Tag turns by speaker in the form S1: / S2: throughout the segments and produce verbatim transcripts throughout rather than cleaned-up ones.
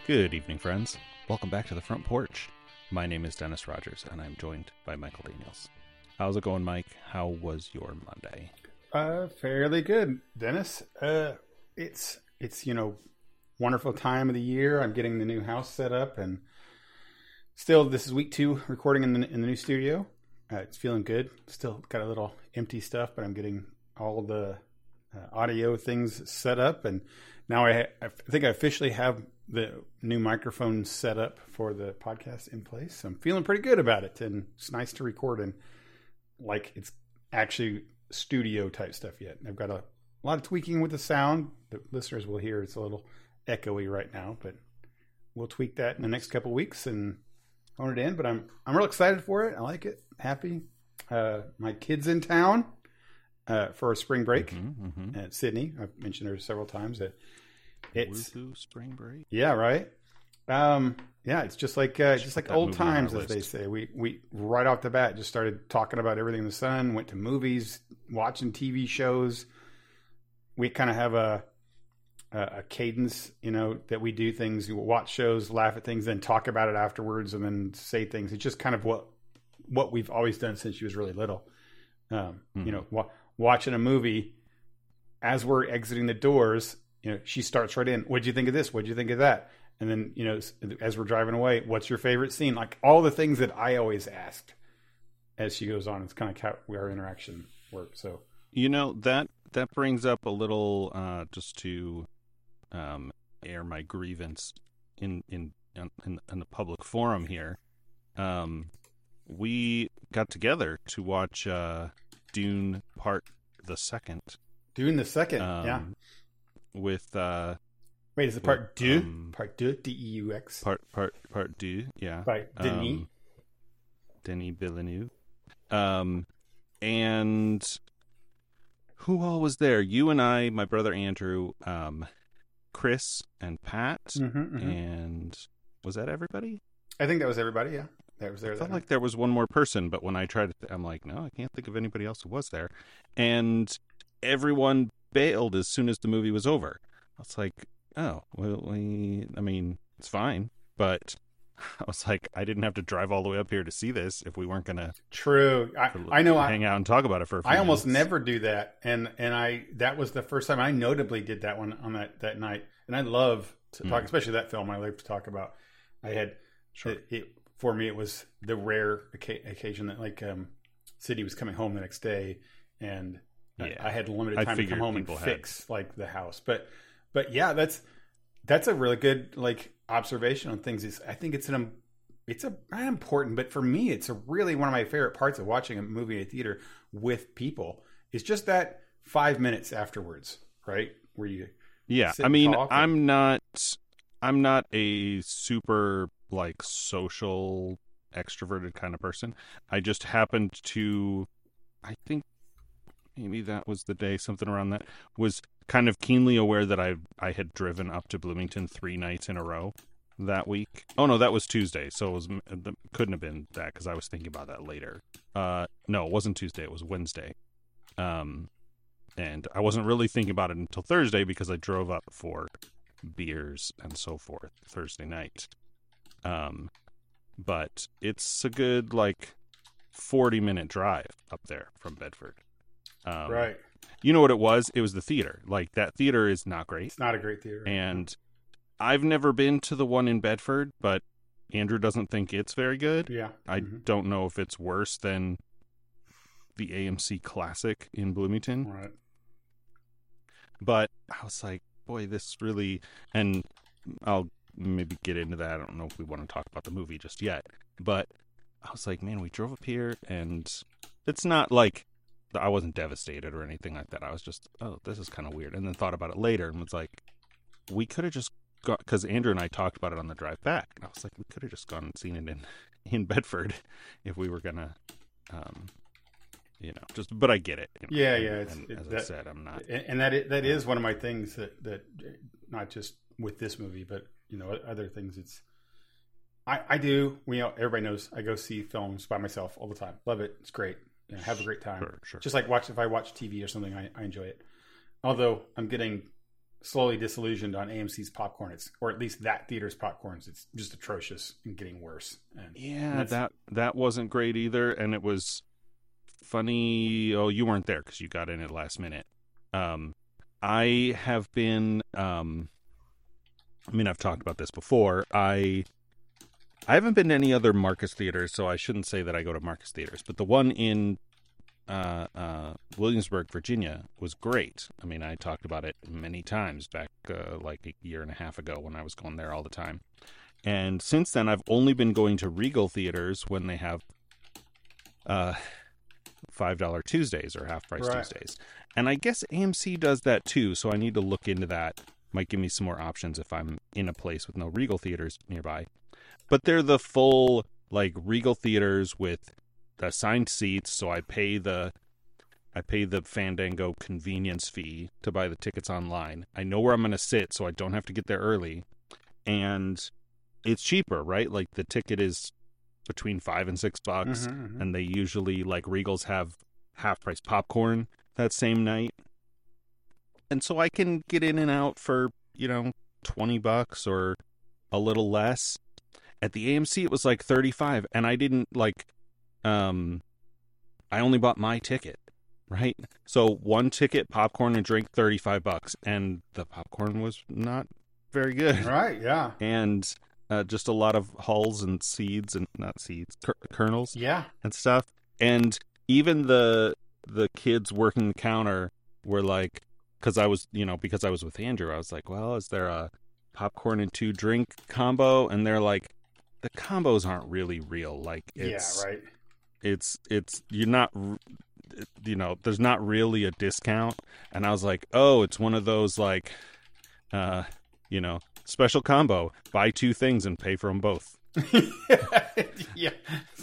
S1: Good evening, friends. Welcome back to the front porch. My name is Dennis Rogers, and I'm joined by Michael Daniels. How's it going, Mike? How was your Monday?
S2: Uh, fairly good, Dennis. Uh, it's it's you know, wonderful time of the year. I'm getting the new house set up, and still, this is week two recording in the in the new studio. Uh, it's feeling good. Still got a little empty stuff, but I'm getting all the uh, audio things set up, and now I ha- I think I officially have the new microphone set up for the podcast in place. So I'm feeling pretty good about it, and it's nice to record in like it's actually studio type stuff yet. I've got a, a lot of tweaking with the sound. The listeners will hear it's a little echoey right now, but we'll tweak that in the next couple of weeks and hone it in. But I'm I'm real excited for it. I like it. Happy. Uh, my kid's in town uh, for a spring break
S1: mm-hmm, mm-hmm.
S2: at Sydney. I've mentioned her several times. That it's
S1: Woohoo, spring break.
S2: Yeah, right. Um, yeah, it's just like uh, just like old times, as
S1: list.
S2: they say. We we right off the bat just started talking about everything in the sun. Went to movies, watching T V shows. We kind of have a, a a cadence, you know, that we do things. We watch shows, laugh at things, then talk about it afterwards, and then say things. It's just kind of what what we've always done since she was really little. Um, mm-hmm. You know, wa- watching a movie as we're exiting the doors. You know, she starts right in. What'd you think of this? What'd you think of that? And then, you know, as we're driving away, what's your favorite scene? Like all the things that I always asked as she goes on. It's kind of how our interaction works. So,
S1: you know, that that brings up a little, uh, just to um, air my grievance in in in, in the public forum here. Um, we got together to watch uh, Dune Part the Second.
S2: Dune the Second,
S1: um,
S2: yeah.
S1: With uh,
S2: wait, is it part deux?
S1: Um,
S2: part deux, D E U X.
S1: Part part part deux, yeah.
S2: By Denis.
S1: Um, Denis Villeneuve. Um, and who all was there? You and I, my brother Andrew, um, Chris and Pat,
S2: mm-hmm, mm-hmm.
S1: and was that everybody?
S2: I think that was everybody. Yeah, that was there.
S1: I felt
S2: that
S1: like
S2: night.
S1: there was one more person, but when I tried to, th- I'm like, no, I can't think of anybody else who was there, and everyone bailed as soon as the movie was over. I was like, oh, well, we, I mean, it's fine, but I was like, I didn't have to drive all the way up here to see this if we weren't gonna.
S2: True, I, I know.
S1: Hang
S2: I,
S1: out and talk about it for. A few
S2: I almost
S1: minutes.
S2: never do that, and and I that was the first time I notably did that one on that that night, and I love to talk, mm. especially that film. I love to talk about. I had
S1: sure.
S2: it, it for me. It was the rare occasion that like um, Sydney was coming home the next day, and. Yeah. I had limited time to come home and fix had. like the house, but, but yeah, that's, that's a really good like observation on things. Is I think it's an, it's a not important, but for me, it's a really one of my favorite parts of watching a movie in a theater with people. It's just that five minutes afterwards, right? Where you,
S1: yeah. I mean, I'm and... not, I'm not a super like social extroverted kind of person. I just happened to, I think. Maybe that was the day, something around that, was kind of keenly aware that I I had driven up to Bloomington three nights in a row that week. Oh, no, that was Tuesday, so it was, it couldn't have been that because I was thinking about that later. Uh, no, it wasn't Tuesday, it was Wednesday. Um, and I wasn't really thinking about it until Thursday because I drove up for beers and so forth Thursday night. Um, but it's a good, like, forty-minute drive up there from Bedford. Um,
S2: right.
S1: You know what it was? It was the theater. Like, that theater is not great.
S2: It's not a great theater.
S1: And I've never been to the one in Bedford, but Andrew doesn't think it's very good.
S2: Yeah.
S1: I
S2: mm-hmm.
S1: don't know if it's worse than the A M C Classic in Bloomington.
S2: Right.
S1: But I was like, boy, this really... And I'll maybe get into that. I don't know if we want to talk about the movie just yet. But I was like, man, we drove up here, and it's not like... I wasn't devastated or anything like that. I was just, oh, this is kind of weird. And then thought about it later and was like, we could have just got, because Andrew and I talked about it on the drive back. And I was like, we could have just gone and seen it in, in Bedford if we were going to, um, you know, just, but I get it. You know?
S2: Yeah, yeah.
S1: And,
S2: it's,
S1: and
S2: it,
S1: as
S2: that,
S1: I said, I'm not.
S2: And that is, that is one of my things that, that, not just with this movie, but, you know, other things. It's, I, I do, we, you know, everybody knows I go see films by myself all the time. Love it. It's great. You know, have a great time.
S1: Sure, sure.
S2: Just like watch if I watch T V or something, I, I enjoy it. Although I'm getting slowly disillusioned on A M C's popcorn. It's, or at least that theater's popcorns. It's just atrocious and getting worse. And
S1: yeah, that that wasn't great either. And it was funny. Oh, you weren't there because you got in at last minute. Um, I have been. Um, I mean, I've talked about this before. I I haven't been to any other Marcus theaters, so I shouldn't say that I go to Marcus theaters. But the one in uh, uh, Williamsburg, Virginia, was great. I mean, I talked about it many times back uh, like a year and a half ago when I was going there all the time. And since then, I've only been going to Regal theaters when they have uh, five dollar Tuesdays or half-price
S2: right.
S1: Tuesdays. And I guess A M C does that too, so I need to look into that. Might give me some more options if I'm in a place with no Regal theaters nearby. But they're the full, like, Regal theaters with assigned seats, so I pay the I pay the Fandango convenience fee to buy the tickets online. I know where I'm going to sit, so I don't have to get there early. And it's cheaper, right? Like, the ticket is between five and six bucks,
S2: mm-hmm, mm-hmm.
S1: and they usually, like, Regals have half-price popcorn that same night. And so I can get in and out for, you know, twenty bucks or a little less. At the A M C, it was like thirty-five, and I didn't, like, um, I only bought my ticket, right? So one ticket, popcorn and drink, thirty-five bucks, and the popcorn was not very good.
S2: Right, yeah.
S1: And uh, just a lot of hulls and seeds, and not seeds, cur- kernels.
S2: Yeah.
S1: And stuff. And even the the kids working the counter were like, because I was, you know, because I was with Andrew, I was like, well, is there a popcorn and two drink combo? And they're like, the combos aren't really real. Like, it's,
S2: yeah, right.
S1: It's, it's, you're not, you know, there's not really a discount. And I was like, oh, it's one of those, like, uh, you know, special combo, buy two things and pay for them both.
S2: yeah.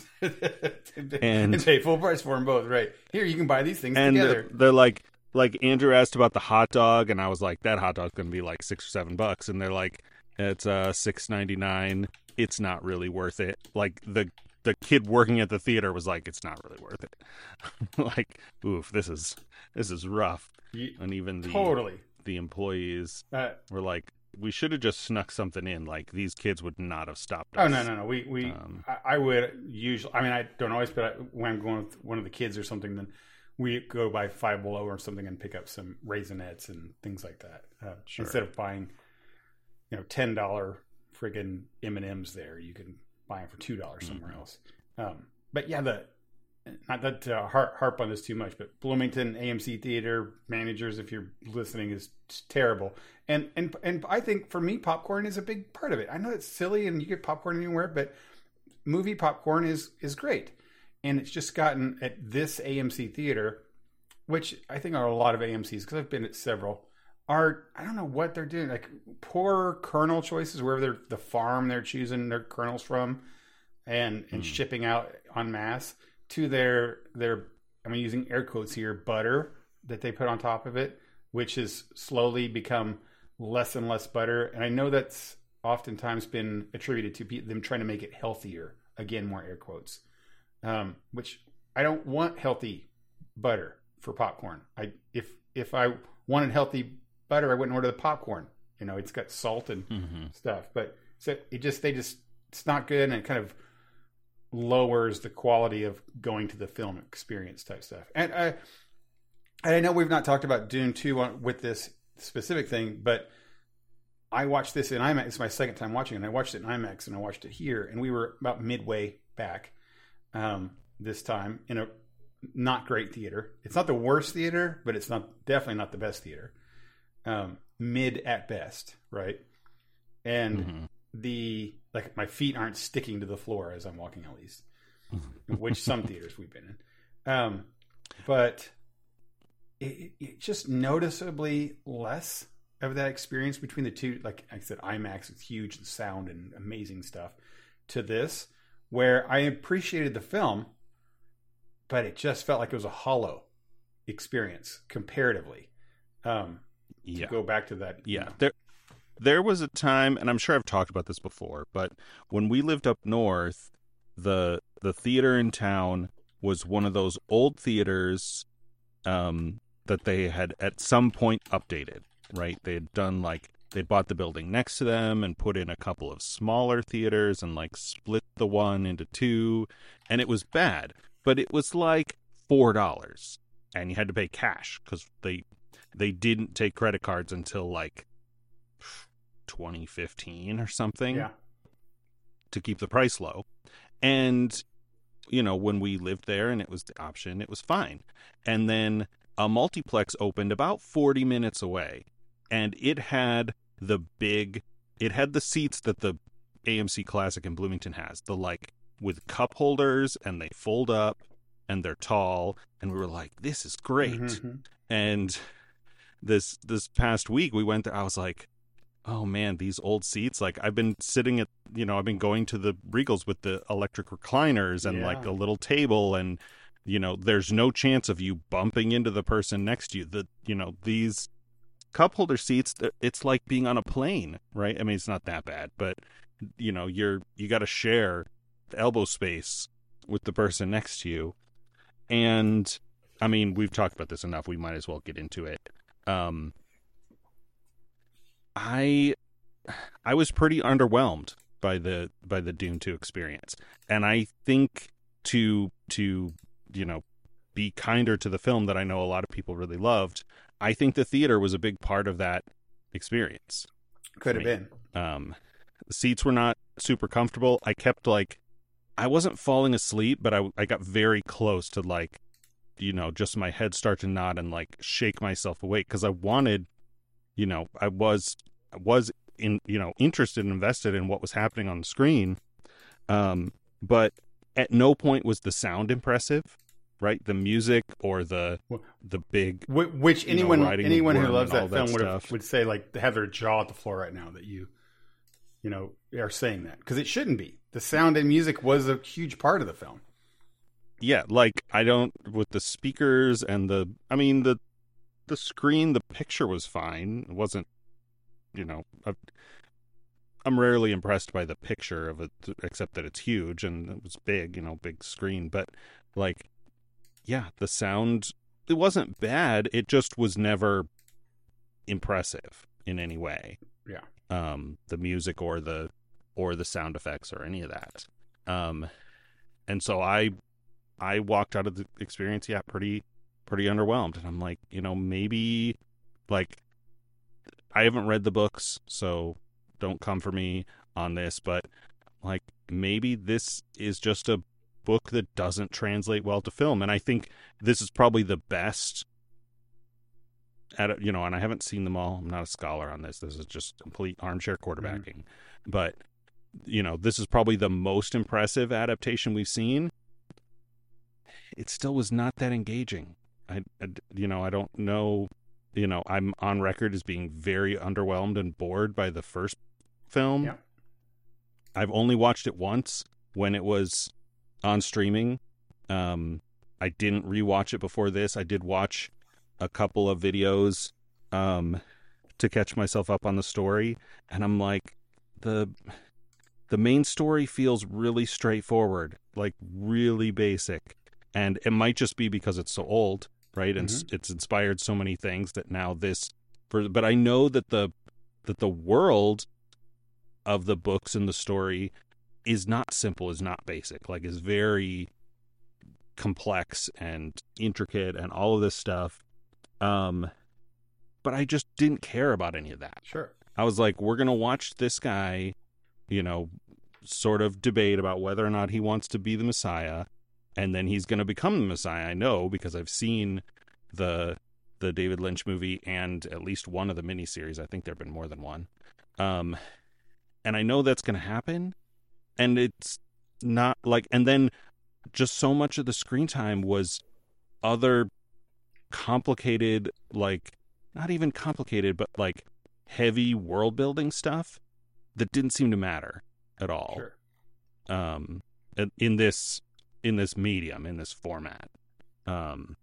S1: and,
S2: and pay full price for them both, right? Here, you can buy these things
S1: and
S2: together.
S1: They're, they're like, like Andrew asked about the hot dog, and I was like, that hot dog's going to be like six or seven bucks. And they're like, it's uh six ninety-nine. It's not really worth it. Like, the the kid working at the theater was like, it's not really worth it. Like, oof, this is this is rough.
S2: You,
S1: and even the
S2: totally
S1: the employees
S2: uh,
S1: were like, we should have just snuck something in. Like, these kids would not have stopped
S2: us. Oh,
S1: us.
S2: no, no, no. We, we um, I, I would usually, I mean, I don't always, but I, when I'm going with one of the kids or something, then we go by Five Below or something and pick up some Raisinets and things like that. Uh, sure. Instead of buying, you know, ten dollars friggin' M and M's there, you can buy them for two dollars somewhere mm-hmm. else. Um, but yeah, the not that uh, harp, harp on this too much, but Bloomington A M C theater managers, if you're listening, is terrible. And and and I think for me, popcorn is a big part of it. I know it's silly and you get popcorn anywhere, but movie popcorn is is great. And it's just gotten at this A M C theater, which I think are a lot of A M Cs, because I've been at several, are, I don't know what they're doing, like poor kernel choices, wherever they're, the farm they're choosing their kernels from and, and mm. shipping out en masse, to their, their, I'm using air quotes here, butter that they put on top of it, which has slowly become less and less butter. And I know that's oftentimes been attributed to them trying to make it healthier. Again, more air quotes. Um, which I don't want healthy butter for popcorn. I if if I wanted healthy butter, I wouldn't order the popcorn. You know, it's got salt and mm-hmm. stuff. But so it just they just it's not good, and it kind of lowers the quality of going to the film experience type stuff. And I and I know we've not talked about Dune two on, with this specific thing, but I watched this in IMAX. It's my second time watching it. And I watched it in IMAX, and I watched it here, and we were about midway back. Um, this time in a not great theater. It's not the worst theater, but it's not definitely not the best theater. Um, mid at best, right? And mm-hmm. the like my feet aren't sticking to the floor as I'm walking, at least, which some theaters we've been in. Um, but it, it just noticeably less of that experience between the two. Like I said, IMAX is huge, the sound and amazing stuff. To this, where I appreciated the film, but it just felt like it was a hollow experience comparatively. Um, yeah. To go back to that.
S1: Yeah.
S2: You know.
S1: There, there was a time, and I'm sure I've talked about this before, but when we lived up north, the the theater in town was one of those old theaters um, that they had at some point updated. right? They had done like they bought the building next to them and put in a couple of smaller theaters and like split the one into two, and it was bad, but it was like four dollars, and you had to pay cash because they they didn't take credit cards until like twenty fifteen or something,
S2: yeah,
S1: to keep the price low. And you know, when we lived there and it was the option, it was fine. And then a multiplex opened about forty minutes away, and it had the big, it had the seats that the A M C Classic in Bloomington has, the like with cup holders, and they fold up and they're tall. And we were like, this is great.
S2: Mm-hmm.
S1: And this, this past week we went there, I was like, oh man, these old seats, like I've been sitting at, you know, I've been going to the Regals with the electric recliners and
S2: Yeah.
S1: like a little table, and, you know, there's no chance of you bumping into the person next to you. The, you know, these cup holder seats, it's like being on a plane, right? I mean, it's not that bad, but you know, you're, you got to share the elbow space with the person next to you. And I mean, we've talked about this enough. We might as well get into it. Um, I I was pretty underwhelmed by the by the Dune two experience. And I think to to you know be kinder to the film that I know a lot of people really loved, I think the theater was a big part of that experience.
S2: Could have been.
S1: Um the seats were not super comfortable. I kept like I wasn't falling asleep, but I I got very close to like, you know, just my head start to nod and like shake myself awake, because I wanted, you know, I was I was in, you know, interested and invested in what was happening on the screen. Um, but at no point was the sound impressive, right? The music or the the big,
S2: Wh- which
S1: you know,
S2: anyone
S1: riding the
S2: anyone who
S1: worm
S2: loves
S1: and all
S2: that film
S1: that
S2: would
S1: stuff.
S2: have, would say like have their jaw at the floor right now that you you know are saying that, because it shouldn't be. The sound and music was a huge part of the film.
S1: Yeah, like I don't with the speakers and the, I mean the the screen, the picture was fine. It wasn't, you know, I, I'm rarely impressed by the picture of it, except that it's huge and it was big, you know, big screen. But like, yeah, the sound, it wasn't bad. It just was never impressive in any way.
S2: Yeah.
S1: Um, the music or the or the sound effects or any of that. Um, and so I I walked out of the experience, yeah, pretty pretty underwhelmed. And I'm like, you know, maybe like I haven't read the books, so don't come for me on this, but like maybe this is just a book that doesn't translate well to film. And I think this is probably the best at, you know, and I haven't seen them all. I'm not a scholar on this. This is just complete armchair quarterbacking. Mm-hmm. But, you know, this is probably the most impressive adaptation we've seen. It still was not that engaging. I, I you know, I don't know. You know, I'm on record as being very underwhelmed and bored by the first film.
S2: Yeah.
S1: I've only watched it once when it was on streaming. Um, I didn't rewatch it before this. I did watch a couple of videos um, to catch myself up on the story, and I'm like, the the main story feels really straightforward, like really basic, and it might just be because it's so old. Right, and mm-hmm. it's inspired so many things that now this, for, but I know that the that the world of the books and the story is not simple, is not basic, like is very complex and intricate and all of this stuff. Um, but I just didn't care about any of that.
S2: Sure,
S1: I was like, we're gonna watch this guy, you know, sort of debate about whether or not he wants to be the Messiah. And then he's going to become the Messiah. I know because I've seen the the David Lynch movie and at least one of the miniseries. I think there have been more than one. Um, and I know that's going to happen. And it's not like, and then just so much of the screen time was other complicated, like, not even complicated, but like heavy world building stuff that didn't seem to matter at all.
S2: Sure.
S1: Um, in this. in this medium, in this format. Um,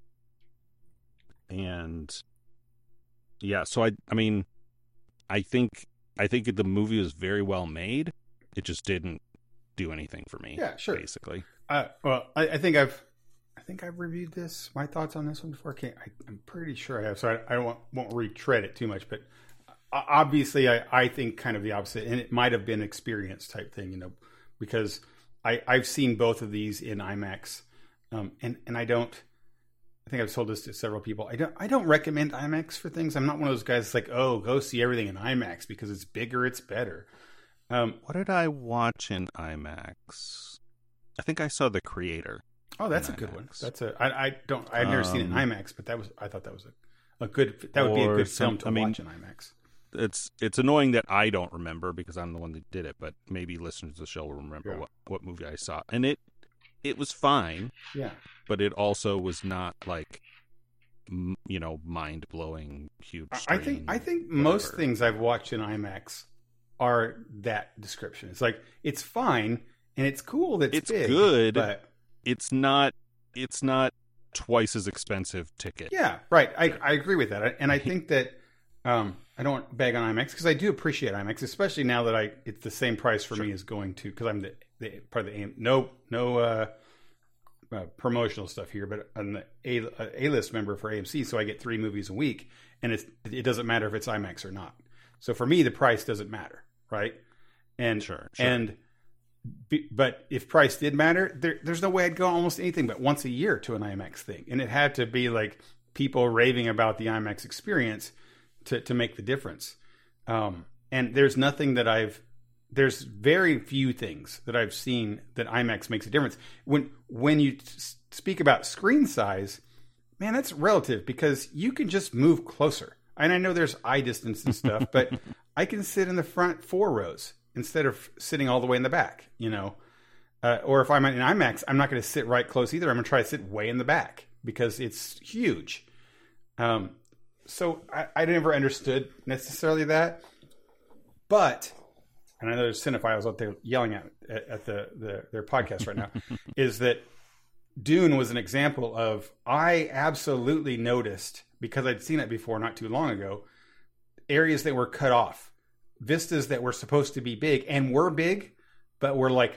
S1: and yeah, so I, I mean, I think, I think the movie was very well made. It just didn't do anything for me.
S2: Yeah, sure.
S1: Basically.
S2: Uh, well, I, I think I've, think I've reviewed this. My thoughts on this one before. I, I, I'm pretty sure I have. So I, I won't, won't retread it too much. But obviously, I, I think kind of the opposite, and it might have been experience type thing, you know, because I, I've seen both of these in IMAX, um, and and I don't. I think I've told this to several people. I don't. I don't recommend IMAX for things. I'm not one of those guys that's like, oh, go see everything in IMAX because it's bigger, it's better. Um,
S1: what did I watch in IMAX? I think I saw The Creator.
S2: Oh, that's a
S1: IMAX.
S2: good one. That's a. I, I don't. I've never um, seen it in IMAX, but that was. I thought that was a, a good. That would be a good some, film to I mean, watch in IMAX.
S1: It's it's annoying that I don't remember because I'm the one that did it, but maybe listeners of the show will remember yeah. what, what movie I saw, and it it was fine.
S2: Yeah.
S1: But it also was not like, you know, mind blowing, huge.
S2: I think I think whatever. Most things I've watched in IMAX are that description. It's like it's fine and it's cool that it's,
S1: it's
S2: big,
S1: good,
S2: but
S1: it's not it's not twice as expensive ticket.
S2: Yeah, right. I I agree with that, and I think that um, I don't want to bag on IMAX because I do appreciate IMAX, especially now that I it's the same price for sure. me as going to because I'm the, the part of the A M. No no. Uh, Uh, promotional stuff here, but I'm the A, A list member for A M C, so I get three movies a week, and it's it doesn't matter if it's IMAX or not. So for me, the price doesn't matter, right? And
S1: sure, sure.
S2: and be, but if price did matter, there, there's no way I'd go almost anything but once a year to an IMAX thing, and it had to be like people raving about the IMAX experience to to make the difference. Um, and there's nothing that I've There's very few things that I've seen that IMAX makes a difference. When when you speak about screen size, man, that's relative because you can just move closer. And I know there's eye distance and stuff, but I can sit in the front four rows instead of sitting all the way in the back, you know. Uh, or if I'm in IMAX, I'm not going to sit right close either. I'm going to try to sit way in the back because it's huge. Um, so I, I never understood necessarily that. But... and I know there's cinephiles out there yelling at at the, the their podcast right now, is that Dune was an example of I absolutely noticed, because I'd seen it before not too long ago, areas that were cut off, vistas that were supposed to be big and were big, but were like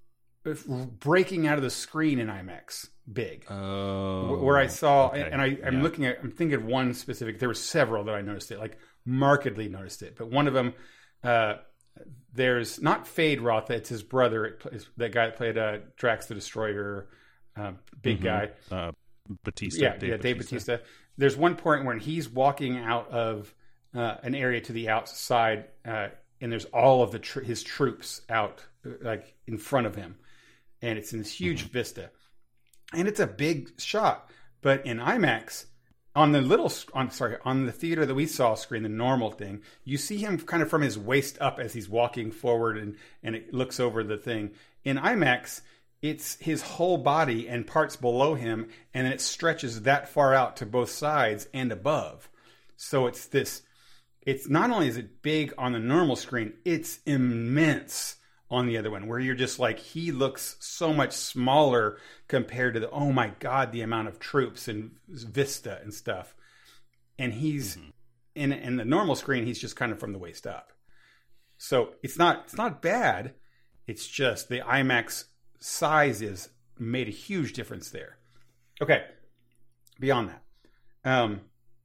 S2: breaking out of the screen in IMAX big.
S1: Oh,
S2: where I saw,
S1: okay.
S2: and I, I'm yeah. looking at, I'm thinking of one specific, there were several that I noticed it, like markedly noticed it, but one of them, uh, there's not Fade Roth, it's his brother, that guy that played uh, Drax the Destroyer, uh, big
S1: mm-hmm.
S2: guy.
S1: Uh, Batista.
S2: Yeah,
S1: Dave
S2: yeah, Dave
S1: Batista.
S2: Batista. There's one point when he's walking out of uh, an area to the outside, uh, and there's all of the tr- his troops out, like in front of him, and it's in this huge mm-hmm. vista, and it's a big shot. But in IMAX, on the little, on sorry, on the theater that we saw screen, the normal thing, you see him kind of from his waist up as he's walking forward, and and it looks over the thing. In IMAX, it's his whole body and parts below him, and it stretches that far out to both sides and above. So it's this. It's not only is it big on the normal screen, it's immense on the other one, where you're just like, he looks so much smaller compared to the, oh my God, the amount of troops and vista and stuff. And he's mm-hmm. in, in the normal screen, he's just kind of from the waist up. So it's not, it's not bad. It's just the IMAX sizes made a huge difference there. Okay. Beyond that. Um,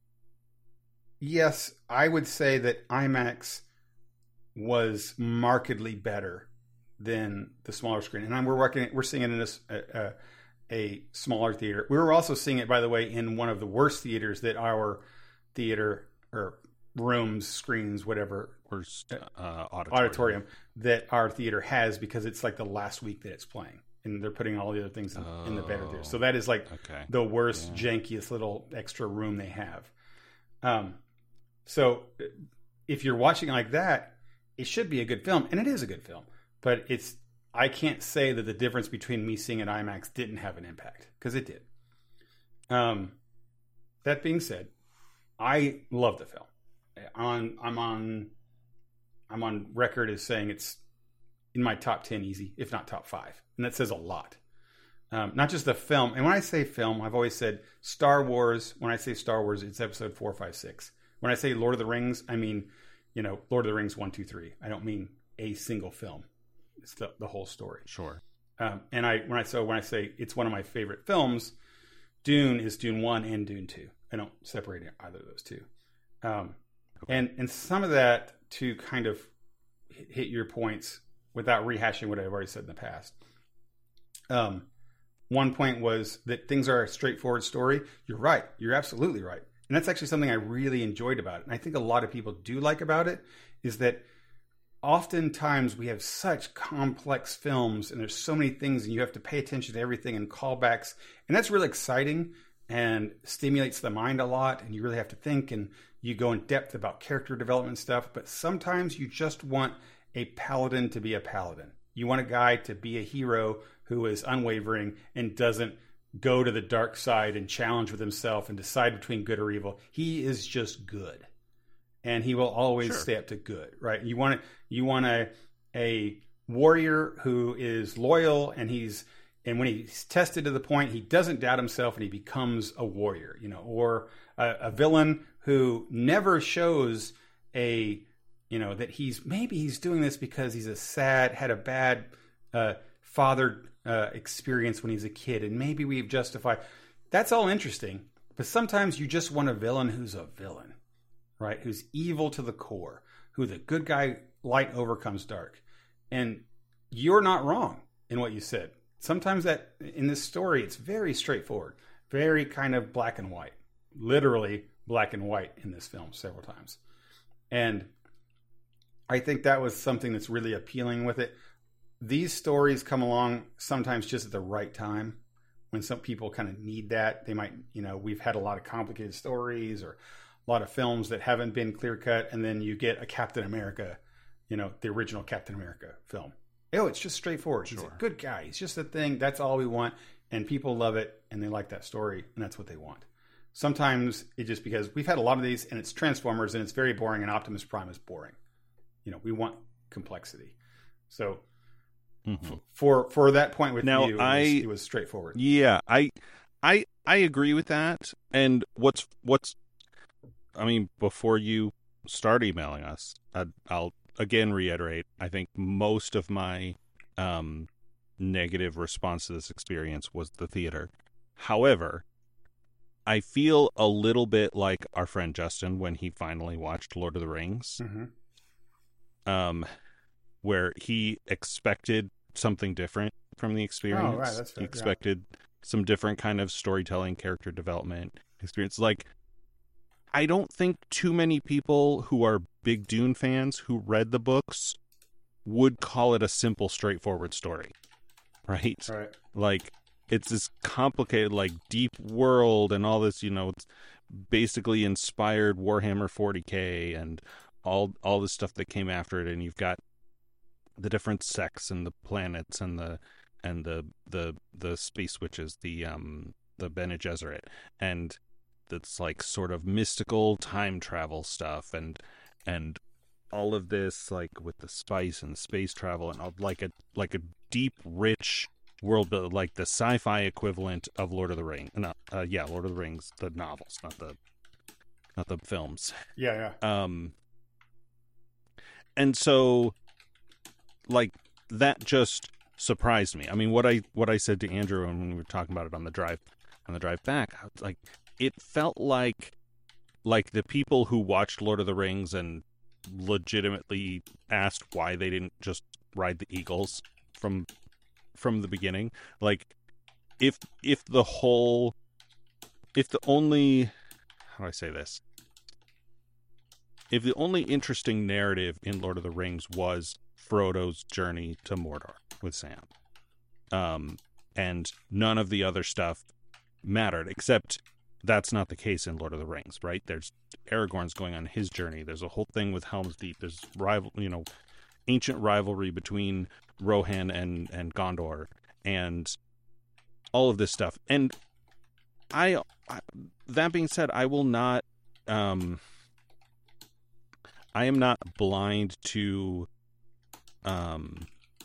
S2: yes, I would say that IMAX was markedly better than the smaller screen, and we're working. We're seeing it in a, a, a smaller theater. We were also seeing it, by the way, in one of the worst theaters that our theater or rooms, screens, whatever,
S1: worst uh, auditorium.
S2: auditorium that our theater has, because it's like the last week that it's playing, and they're putting all the other things in,
S1: oh,
S2: in the better theater. So that is like
S1: okay.
S2: the worst,
S1: yeah.
S2: jankiest little extra room they have. Um, so if you're watching like that, it should be a good film, and it is a good film. But it's I can't say that the difference between me seeing it IMAX didn't have an impact, because it did. Um, that being said, I love the film. On I'm on I'm on record as saying it's in my top ten easy, if not top five, and that says a lot. Um, not just the film, and when I say film, I've always said Star Wars. When I say Star Wars, it's Episode four, five, six. When I say Lord of the Rings, I mean, you know, Lord of the Rings one, two, three. I don't mean a single film. It's the, the whole story.
S1: Sure.
S2: Um, and I when I so when I say it's one of my favorite films, Dune is Dune one and Dune two. I don't separate either of those two. Um, okay. And and some of that, to kind of hit your points without rehashing what I've already said in the past. Um, one point was that things are a straightforward story. You're right. You're absolutely right. And that's actually something I really enjoyed about it. And I think a lot of people do like about it is that oftentimes we have such complex films and there's so many things and you have to pay attention to everything and callbacks. And that's really exciting and stimulates the mind a lot. And you really have to think and you go in depth about character development stuff. But sometimes you just want a paladin to be a paladin. You want a guy to be a hero who is unwavering and doesn't go to the dark side and challenge with himself and decide between good or evil. He is just good. And he will always sure. stay up to good, right? You want to, you want a, a warrior who is loyal and he's, and when he's tested to the point, he doesn't doubt himself and he becomes a warrior, you know, or a, a villain who never shows a, you know, that he's, maybe he's doing this because he's a sad, had a bad uh, father uh, experience when he's a kid. And maybe we've justified, that's all interesting. But sometimes you just want a villain who's a villain. Right, who's evil to the core, who the good guy, light overcomes dark. And you're not wrong in what you said. Sometimes that in this story, it's very straightforward, very kind of black and white, literally black and white in this film several times. And I think that was something that's really appealing with it. These stories come along sometimes just at the right time when some people kind of need that. They might, you know, we've had a lot of complicated stories or a lot of films that haven't been clear cut, and then you get a Captain America, you know, the original Captain America film. Oh, it's just straightforward. Sure. He's a good guy. He's just a thing. That's all we want. And people love it, and they like that story, and that's what they want. Sometimes it just because we've had a lot of these, and it's Transformers, and it's very boring, and Optimus Prime is boring. You know, we want complexity. So mm-hmm. f- for for that point with
S1: now,
S2: you, it,
S1: I,
S2: was, it was straightforward.
S1: Yeah, I I I agree with that. And what's what's I mean, before you start emailing us, I, I'll again reiterate, I think most of my um, negative response to this experience was the theater. However, I feel a little bit like our friend Justin when he finally watched Lord of the Rings, mm-hmm. um, where he expected something different from the experience.
S2: Oh, right, that's fair.
S1: He expected yeah. some different kind of storytelling, character development experience. Like, I don't think too many people who are big Dune fans who read the books would call it a simple, straightforward story, right?
S2: Right.
S1: Like, it's this complicated, like, deep world and all this, you know, it's basically inspired Warhammer forty K and all all the stuff that came after it, and you've got the different sects and the planets and the and the the the space witches, the um the Bene Gesserit, and that's like sort of mystical time travel stuff and and all of this, like with the spice and space travel and all, like a like a deep, rich world build, like the sci-fi equivalent of Lord of the Rings. Not, uh, yeah, Lord of the Rings, the novels, not the not the films.
S2: Yeah, yeah.
S1: Um, and so, like, that just surprised me. I mean, what I what I said to Andrew when we were talking about it on the drive on the drive back, I was like, it felt like like the people who watched Lord of the Rings and legitimately asked why they didn't just ride the eagles from from the beginning. Like, if if the whole if the only how do I say this? If the only interesting narrative in Lord of the Rings was Frodo's journey to Mordor with Sam, um, and none of the other stuff mattered, except that's not the case in Lord of the Rings, right? There's Aragorn's going on his journey. There's a whole thing with Helm's Deep. There's rival, you know, ancient rivalry between Rohan and, and Gondor, and all of this stuff. And I, I that being said, I will not, um, I am not blind to, um,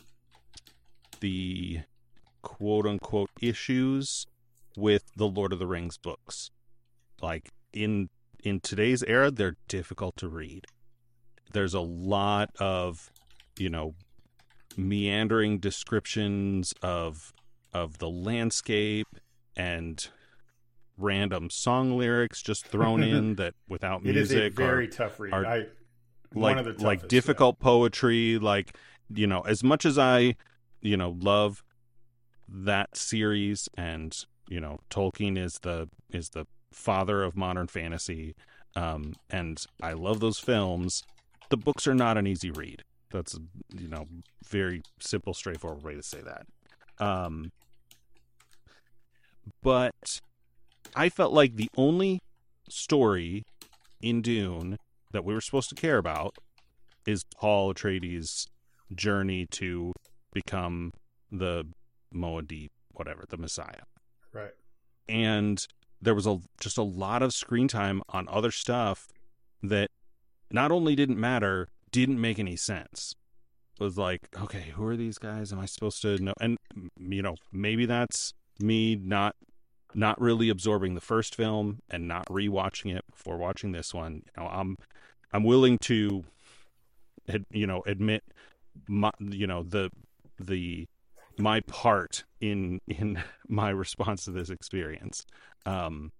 S1: the quote unquote issues with the Lord of the Rings books. Like, in in today's era, they're difficult to read. There's a lot of, you know, meandering descriptions of of the landscape and random song lyrics just thrown in that without
S2: it
S1: music.
S2: It is a very
S1: are,
S2: tough read.
S1: Are,
S2: I,
S1: like,
S2: one of the toughest,
S1: like difficult yeah. poetry, like, you know, as much as I, you know, love that series, and, you know, Tolkien is the is the father of modern fantasy, um, and I love those films, the books are not an easy read. That's, you know, very simple, straightforward way to say that. Um, but I felt like the only story in Dune that we were supposed to care about is Paul Atreides' journey to become the Moadi, whatever, the Messiah.
S2: Right.
S1: And there was a just a lot of screen time on other stuff that not only didn't matter, didn't make any sense. It was like, okay, who are these guys? Am I supposed to know? And, you know, maybe that's me not not really absorbing the first film and not rewatching it before watching this one. You know, I'm I'm willing to, you know, admit my, you know, the the my part in in my response to this experience. Um,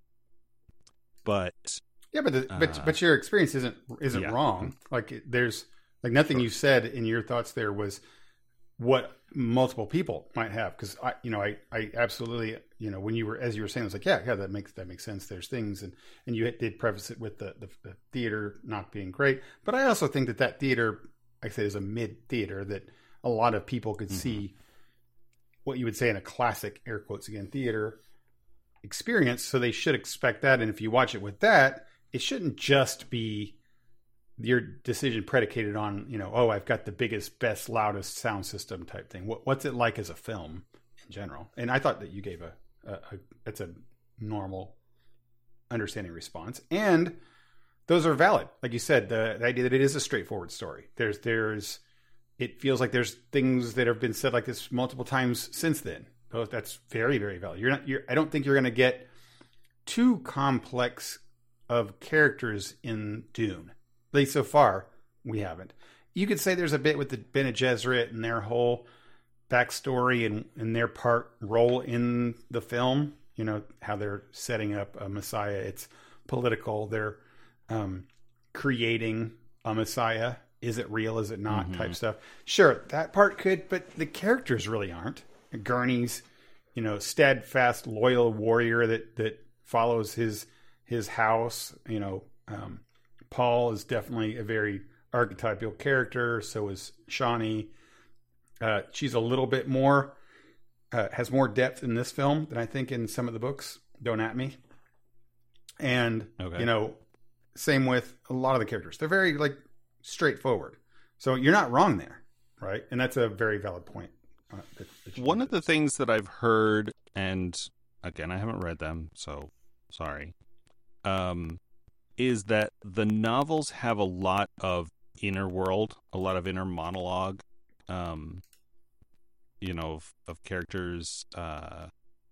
S1: but
S2: yeah, but the, uh, but but your experience isn't isn't yeah. wrong. Like there's like nothing sure. you said in your thoughts there was what multiple people might have, because I you know I I absolutely you know when you were as you were saying, I was like yeah yeah that makes that makes sense. There's things, and and you did preface it with the the, the theater not being great, but I also think that that theater, like I said, is a mid theater that a lot of people could mm-hmm. see what you would say in a classic, air quotes again, theater experience, so they should expect that. And if you watch it with that, it shouldn't just be your decision predicated on, you know, oh, I've got the biggest, best, loudest sound system type thing. What, what's it like as a film in general? And I thought that you gave a, a, a that's a normal understanding response. And those are valid. Like you said, the, the idea that it is a straightforward story. There's, there's, it feels like there's things that have been said like this multiple times since then. So that's very, very valid. You're not, you're, I don't think you're going to get too complex of characters in Dune. At least so far, we haven't. You could say there's a bit with the Bene Gesserit and their whole backstory and, and their part role in the film. You know, how they're setting up a Messiah. It's political. They're um, creating a Messiah. Is it real? Is it not? Mm-hmm. Type stuff. Sure, that part could, but the characters really aren't. Gurney's, you know, steadfast, loyal warrior that, that follows his his house. You know, um, Paul is definitely a very archetypal character. So is Shani. Uh, she's a little bit more, uh, has more depth in this film than I think in some of the books. Don't at me. And, okay. you know, same with a lot of the characters. They're very, like, straightforward. So you're not wrong there, right? And that's a very valid point. Uh, that, that
S1: One of the things that I've heard, and again, I haven't read them, so sorry, um, is that the novels have a lot of inner world, a lot of inner monologue, um, you know, of, of characters, uh,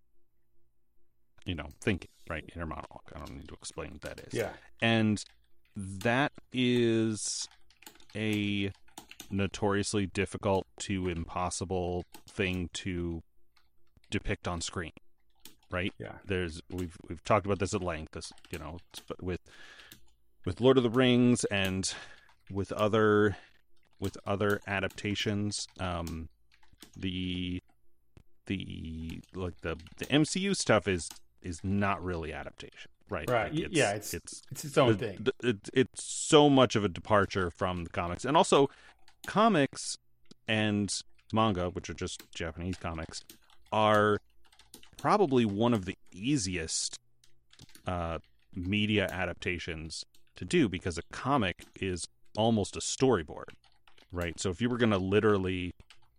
S1: you know, thinking, right? Inner monologue. I don't need to explain what that is.
S2: Yeah.
S1: And that is a notoriously difficult to impossible thing to depict on screen, right?
S2: Yeah.
S1: There's we've we've talked about this at length. This, you know, with with Lord of the Rings and with other with other adaptations, um, the the like the the M C U stuff is is not really adaptation. Right,
S2: right.
S1: Like it's,
S2: yeah, it's,
S1: it's
S2: it's its own
S1: it,
S2: thing.
S1: It, it's so much of a departure from the comics, and also comics and manga, which are just Japanese comics, are probably one of the easiest uh, media adaptations to do, because a comic is almost a storyboard, right? So if you were going to literally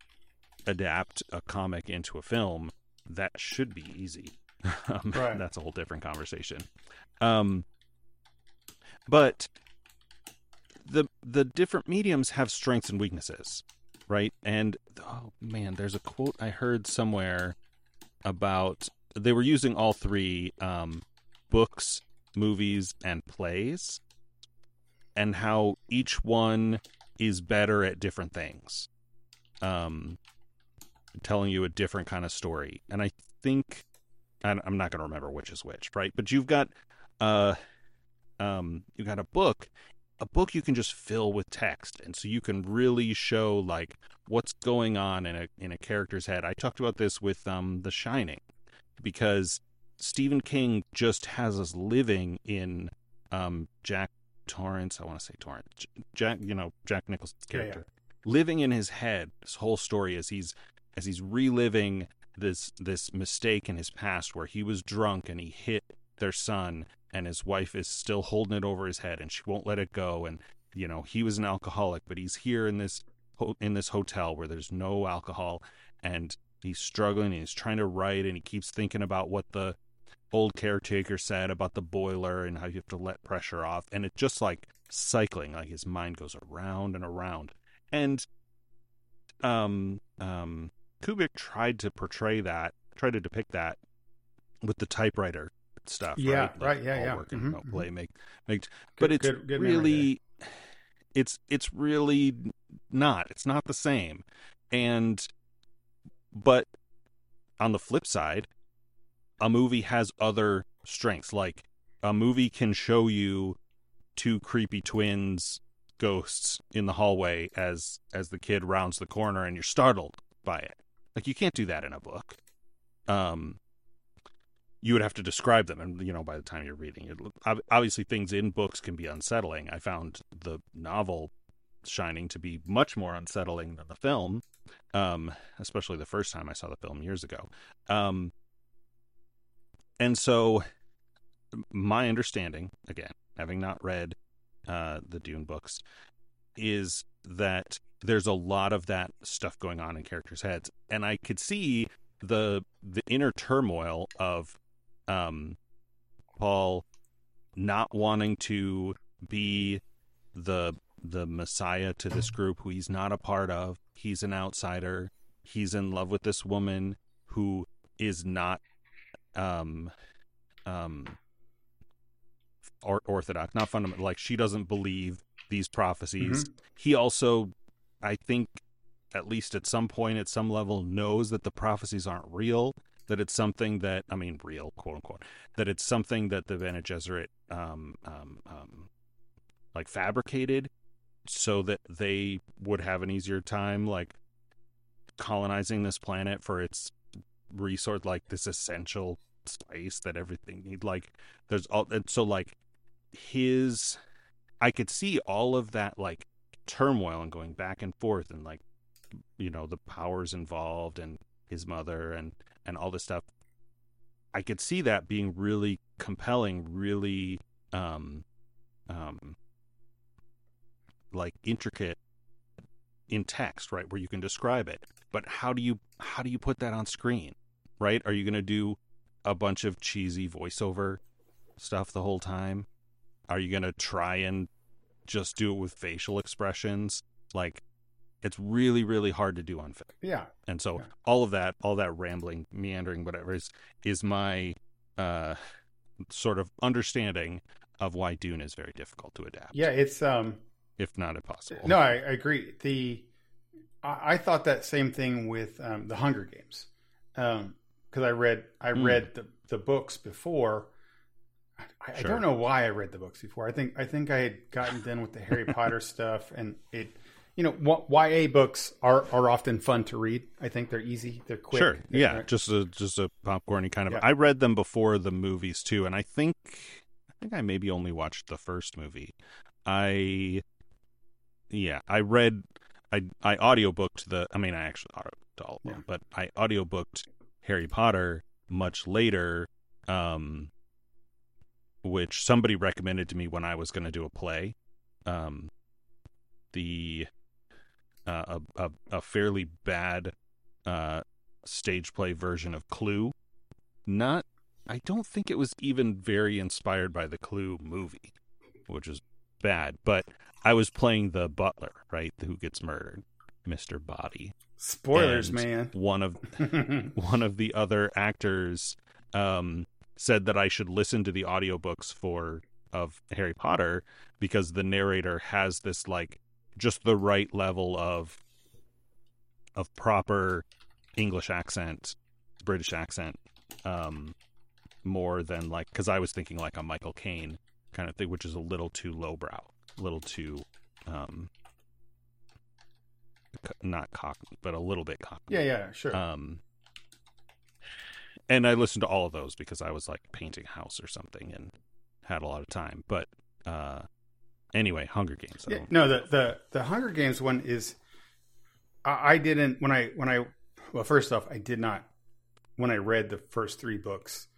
S1: adapt a comic into a film, that should be easy. Um,
S2: right.
S1: That's a whole different conversation. Um, but the the different mediums have strengths and weaknesses, right? And oh man, there's a quote I heard somewhere about they were using all three, um, books, movies, and plays, and how each one is better at different things, um, telling you a different kind of story. And I think I'm not going to remember which is which, right? But you've got, uh, um, you got a book. A book you can just fill with text, and so you can really show like what's going on in a in a character's head. I talked about this with um, The Shining, because Stephen King just has us living in um, Jack Torrance. I want to say Torrance. Jack, you know, Jack Nicholson's character, yeah, yeah. living in his head. This whole story as he's as he's reliving this this mistake in his past where he was drunk and he hit their son, and his wife is still holding it over his head and she won't let it go. And you know, he was an alcoholic, but he's here in this in this hotel where there's no alcohol, and he's struggling and he's trying to write, and he keeps thinking about what the old caretaker said about the boiler and how you have to let pressure off, and it's just like cycling, like his mind goes around and around. And um um Kubrick tried to portray that, tried to depict that with the typewriter stuff,
S2: yeah,
S1: right?
S2: Like right, yeah, yeah.
S1: Work and
S2: mm-hmm,
S1: remote play,
S2: mm-hmm.
S1: make, make,
S2: good,
S1: but it's
S2: good, good
S1: really, it's it's really not. It's not the same, and but on the flip side, a movie has other strengths. Like a movie can show you two creepy twins ghosts in the hallway as as the kid rounds the corner, and you're startled by it. Like you can't do that in a book. Um, you would have to describe them, and you know, by the time you're reading it, obviously things in books can be unsettling. I found the novel Shining to be much more unsettling than the film, um, especially the first time I saw the film years ago. Um, and so, my understanding, again, having not read uh, the Dune books, is that there's a lot of that stuff going on in characters' heads, and I could see the the inner turmoil of um, Paul not wanting to be the the messiah to this group who he's not a part of. He's an outsider. He's in love with this woman who is not um um or orthodox, not fundamental. Like she doesn't believe these prophecies.
S2: Mm-hmm.
S1: He also, I think, at least at some point, at some level, knows that the prophecies aren't real, that it's something that, I mean, real, quote unquote, that it's something that the Bene Gesserit, um, um, um, like fabricated so that they would have an easier time, like colonizing this planet for its resource, like this essential space that everything need. Like there's all, and so like his, I could see all of that like turmoil and going back and forth, and like, you know, the powers involved and his mother and and all this stuff. I could see that being really compelling, really um um like intricate in text, right, where you can describe it. But how do you how do you put that on screen, right? Are you going to do a bunch of cheesy voiceover stuff the whole time? Are you going to try and just do it with facial expressions? Like, it's really, really hard to do on film.
S2: Yeah.
S1: And so
S2: yeah.
S1: all of that, all that rambling, meandering, whatever is, is my uh, sort of understanding of why Dune is very difficult to adapt.
S2: Yeah, it's um,
S1: if not impossible.
S2: No, I, I agree. The I, I thought that same thing with um, the Hunger Games, because um, I read I mm. read the, the books before. I, sure. I don't know why I read the books before. I think I think I had gotten done with the Harry Potter stuff, and it, you know, Y A books are, are often fun to read. I think they're easy, they're quick.
S1: Sure,
S2: they're,
S1: yeah,
S2: they're,
S1: just a just a popcorny kind of.
S2: Yeah.
S1: I read them before the movies too, and I think I think I maybe only watched the first movie. I, yeah, I read, I I audiobooked the. I mean, I actually audiobooked all of them, yeah. but I audiobooked Harry Potter much later. Um. Which somebody recommended to me when I was going to do a play, um, the uh, a, a a fairly bad uh, stage play version of Clue. Not, I don't think it was even very inspired by the Clue movie, which is bad. But I was playing the butler, right, who gets murdered, Mister Body.
S2: Spoilers,
S1: and
S2: man.
S1: One of one of the other actors. Um, said that I should listen to the audiobooks for of Harry Potter because the narrator has this like just the right level of of proper English accent, British accent um, more than like because I was thinking like a Michael Caine kind of thing, which is a little too lowbrow, a little too um, not cockney, but a little bit cockney.
S2: Yeah, yeah, sure.
S1: Um, and I listened to all of those because I was like painting a house or something and had a lot of time. But uh, anyway, Hunger Games.
S2: Yeah, no, the, the the Hunger Games one is. I, I didn't when I when I well first off I did not when I read the first three books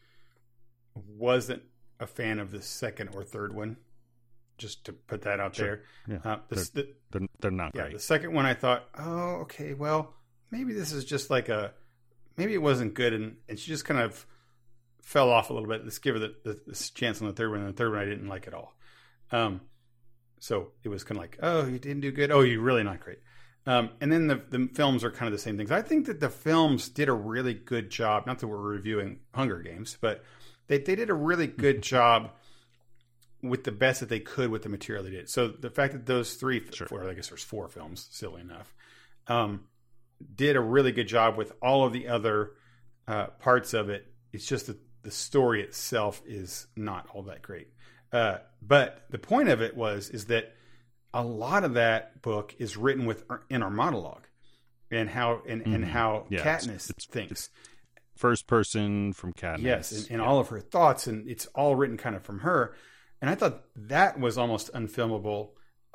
S2: wasn't a fan of the second or third one. Just to put that out
S1: sure.
S2: there.
S1: Yeah.
S2: Uh, the,
S1: they're,
S2: the,
S1: they're, they're not
S2: yeah,
S1: great.
S2: The second one I thought, oh, okay, well, maybe this is just like a, maybe it wasn't good. And, and she just kind of fell off a little bit. Let's give her the, the, the chance on the third one. And the third one I didn't like at all. Um, so it was kind of like, oh, you didn't do good. Oh, you're really not great. Um, and then the, the films are kind of the same things. I think that the films did a really good job. Not that we're reviewing Hunger Games, but they, they did a really good job with the best that they could with the material they did. So the fact that those three,
S1: sure.
S2: four, I guess there's four films, silly enough, um, did a really good job with all of the other uh, parts of it. It's just that the story itself is not all that great. Uh, but the point of it was, is that a lot of that book is written with in our monologue and how, and, mm-hmm. and how yeah, Katniss it's, it's, thinks. It's
S1: first person from Katniss.
S2: Yes. And, and
S1: yeah.
S2: all of her thoughts, and it's all written kind of from her. And I thought that was almost unfilmable,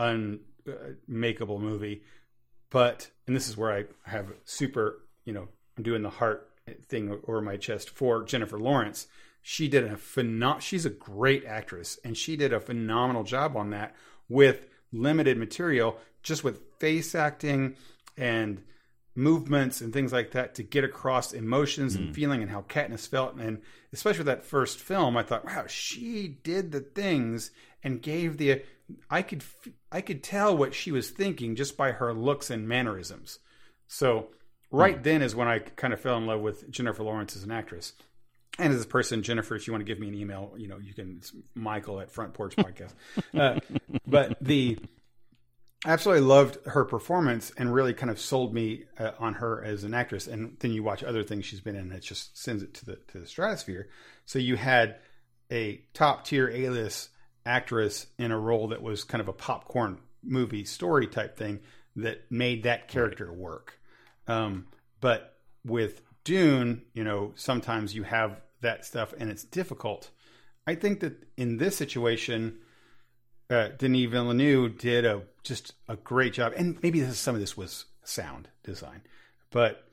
S2: unmakeable movie. But, and this is where I have super, you know, I'm doing the heart thing over my chest for Jennifer Lawrence. She did a phenom- she's a great actress, and she did a phenomenal job on that with limited material, just with face acting and movements and things like that to get across emotions mm. and feeling and how Katniss felt. And especially with that first film, I thought, wow, she did the things and gave the, I could, I could tell what she was thinking just by her looks and mannerisms. So right mm. then is when I kind of fell in love with Jennifer Lawrence as an actress. And as a person, Jennifer, if you want to give me an email, you know, you can, it's Michael at Front Porch Podcast. uh, but the, absolutely loved her performance and really kind of sold me uh, on her as an actress. And then you watch other things she's been in that just sends it to the to the stratosphere. So you had a top tier A-list actress in a role that was kind of a popcorn movie story type thing that made that character work. Um, but with Dune, you know, sometimes you have that stuff and it's difficult. I think that in this situation, Uh, Denis Villeneuve did a just a great job, and maybe this is, some of this was sound design, but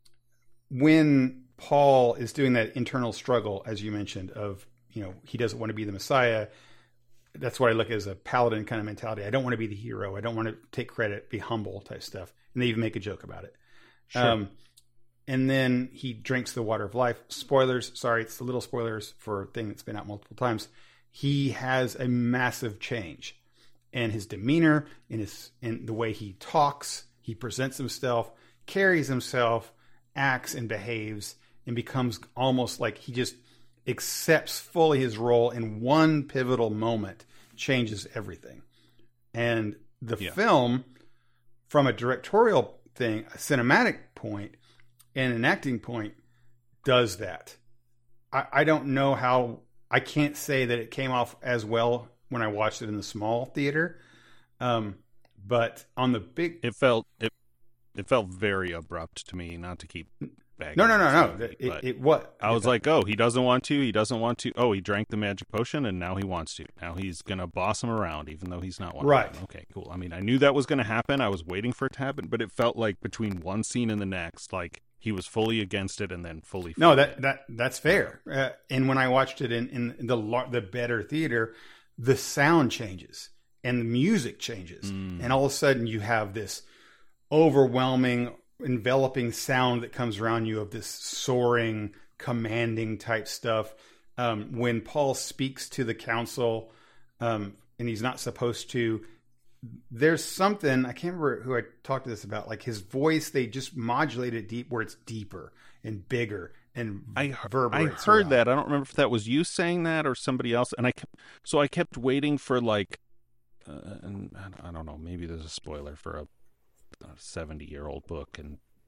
S2: when Paul is doing that internal struggle, as you mentioned, of, you know, he doesn't want to be the Messiah. That's what I look at as a paladin kind of mentality. I don't want to be the hero. I don't want to take credit, be humble type stuff. And they even make a joke about it.
S1: Sure.
S2: Um, and then he drinks the water of life. Spoilers. Sorry, it's the little spoilers for a thing that's been out multiple times. He has a massive change in his demeanor, in his in the way he talks, he presents himself, carries himself, acts and behaves, and becomes almost like he just accepts fully his role in one pivotal moment, changes everything. And the yeah. film, from a directorial thing, a cinematic point, and an acting point, does that. I, I don't know how... I can't say that it came off as well when I watched it in the small theater, um, but on the big,
S1: it felt it it felt very abrupt to me. Not to keep bagging.
S2: No, no, no, no. Movie, it, it what
S1: I was like, oh, he doesn't want to. He doesn't want to. Oh, he drank the magic potion, and now he wants to. Now he's gonna boss him around, even though he's not one.
S2: Right.
S1: Of them. Okay, cool. I mean, I knew that was gonna happen. I was waiting for it to happen, but it felt like between one scene and the next, like he was fully against it and then fully.
S2: No, that that that's fair. Uh, and when I watched it in, in the the better theater, the sound changes and the music changes, mm. and all of a sudden you have this overwhelming, enveloping sound that comes around you of this soaring, commanding type stuff. Um, when Paul speaks to the council, um, and he's not supposed to. There's something, I can't remember who I talked to this about, like his voice, they just modulate it deep where it's deeper and bigger and
S1: I,
S2: reverberates.
S1: I heard
S2: around.
S1: that. I don't remember if that was you saying that or somebody else. And I kept, so I kept waiting for like, uh, and I don't know, maybe there's a spoiler for a seventy year old book and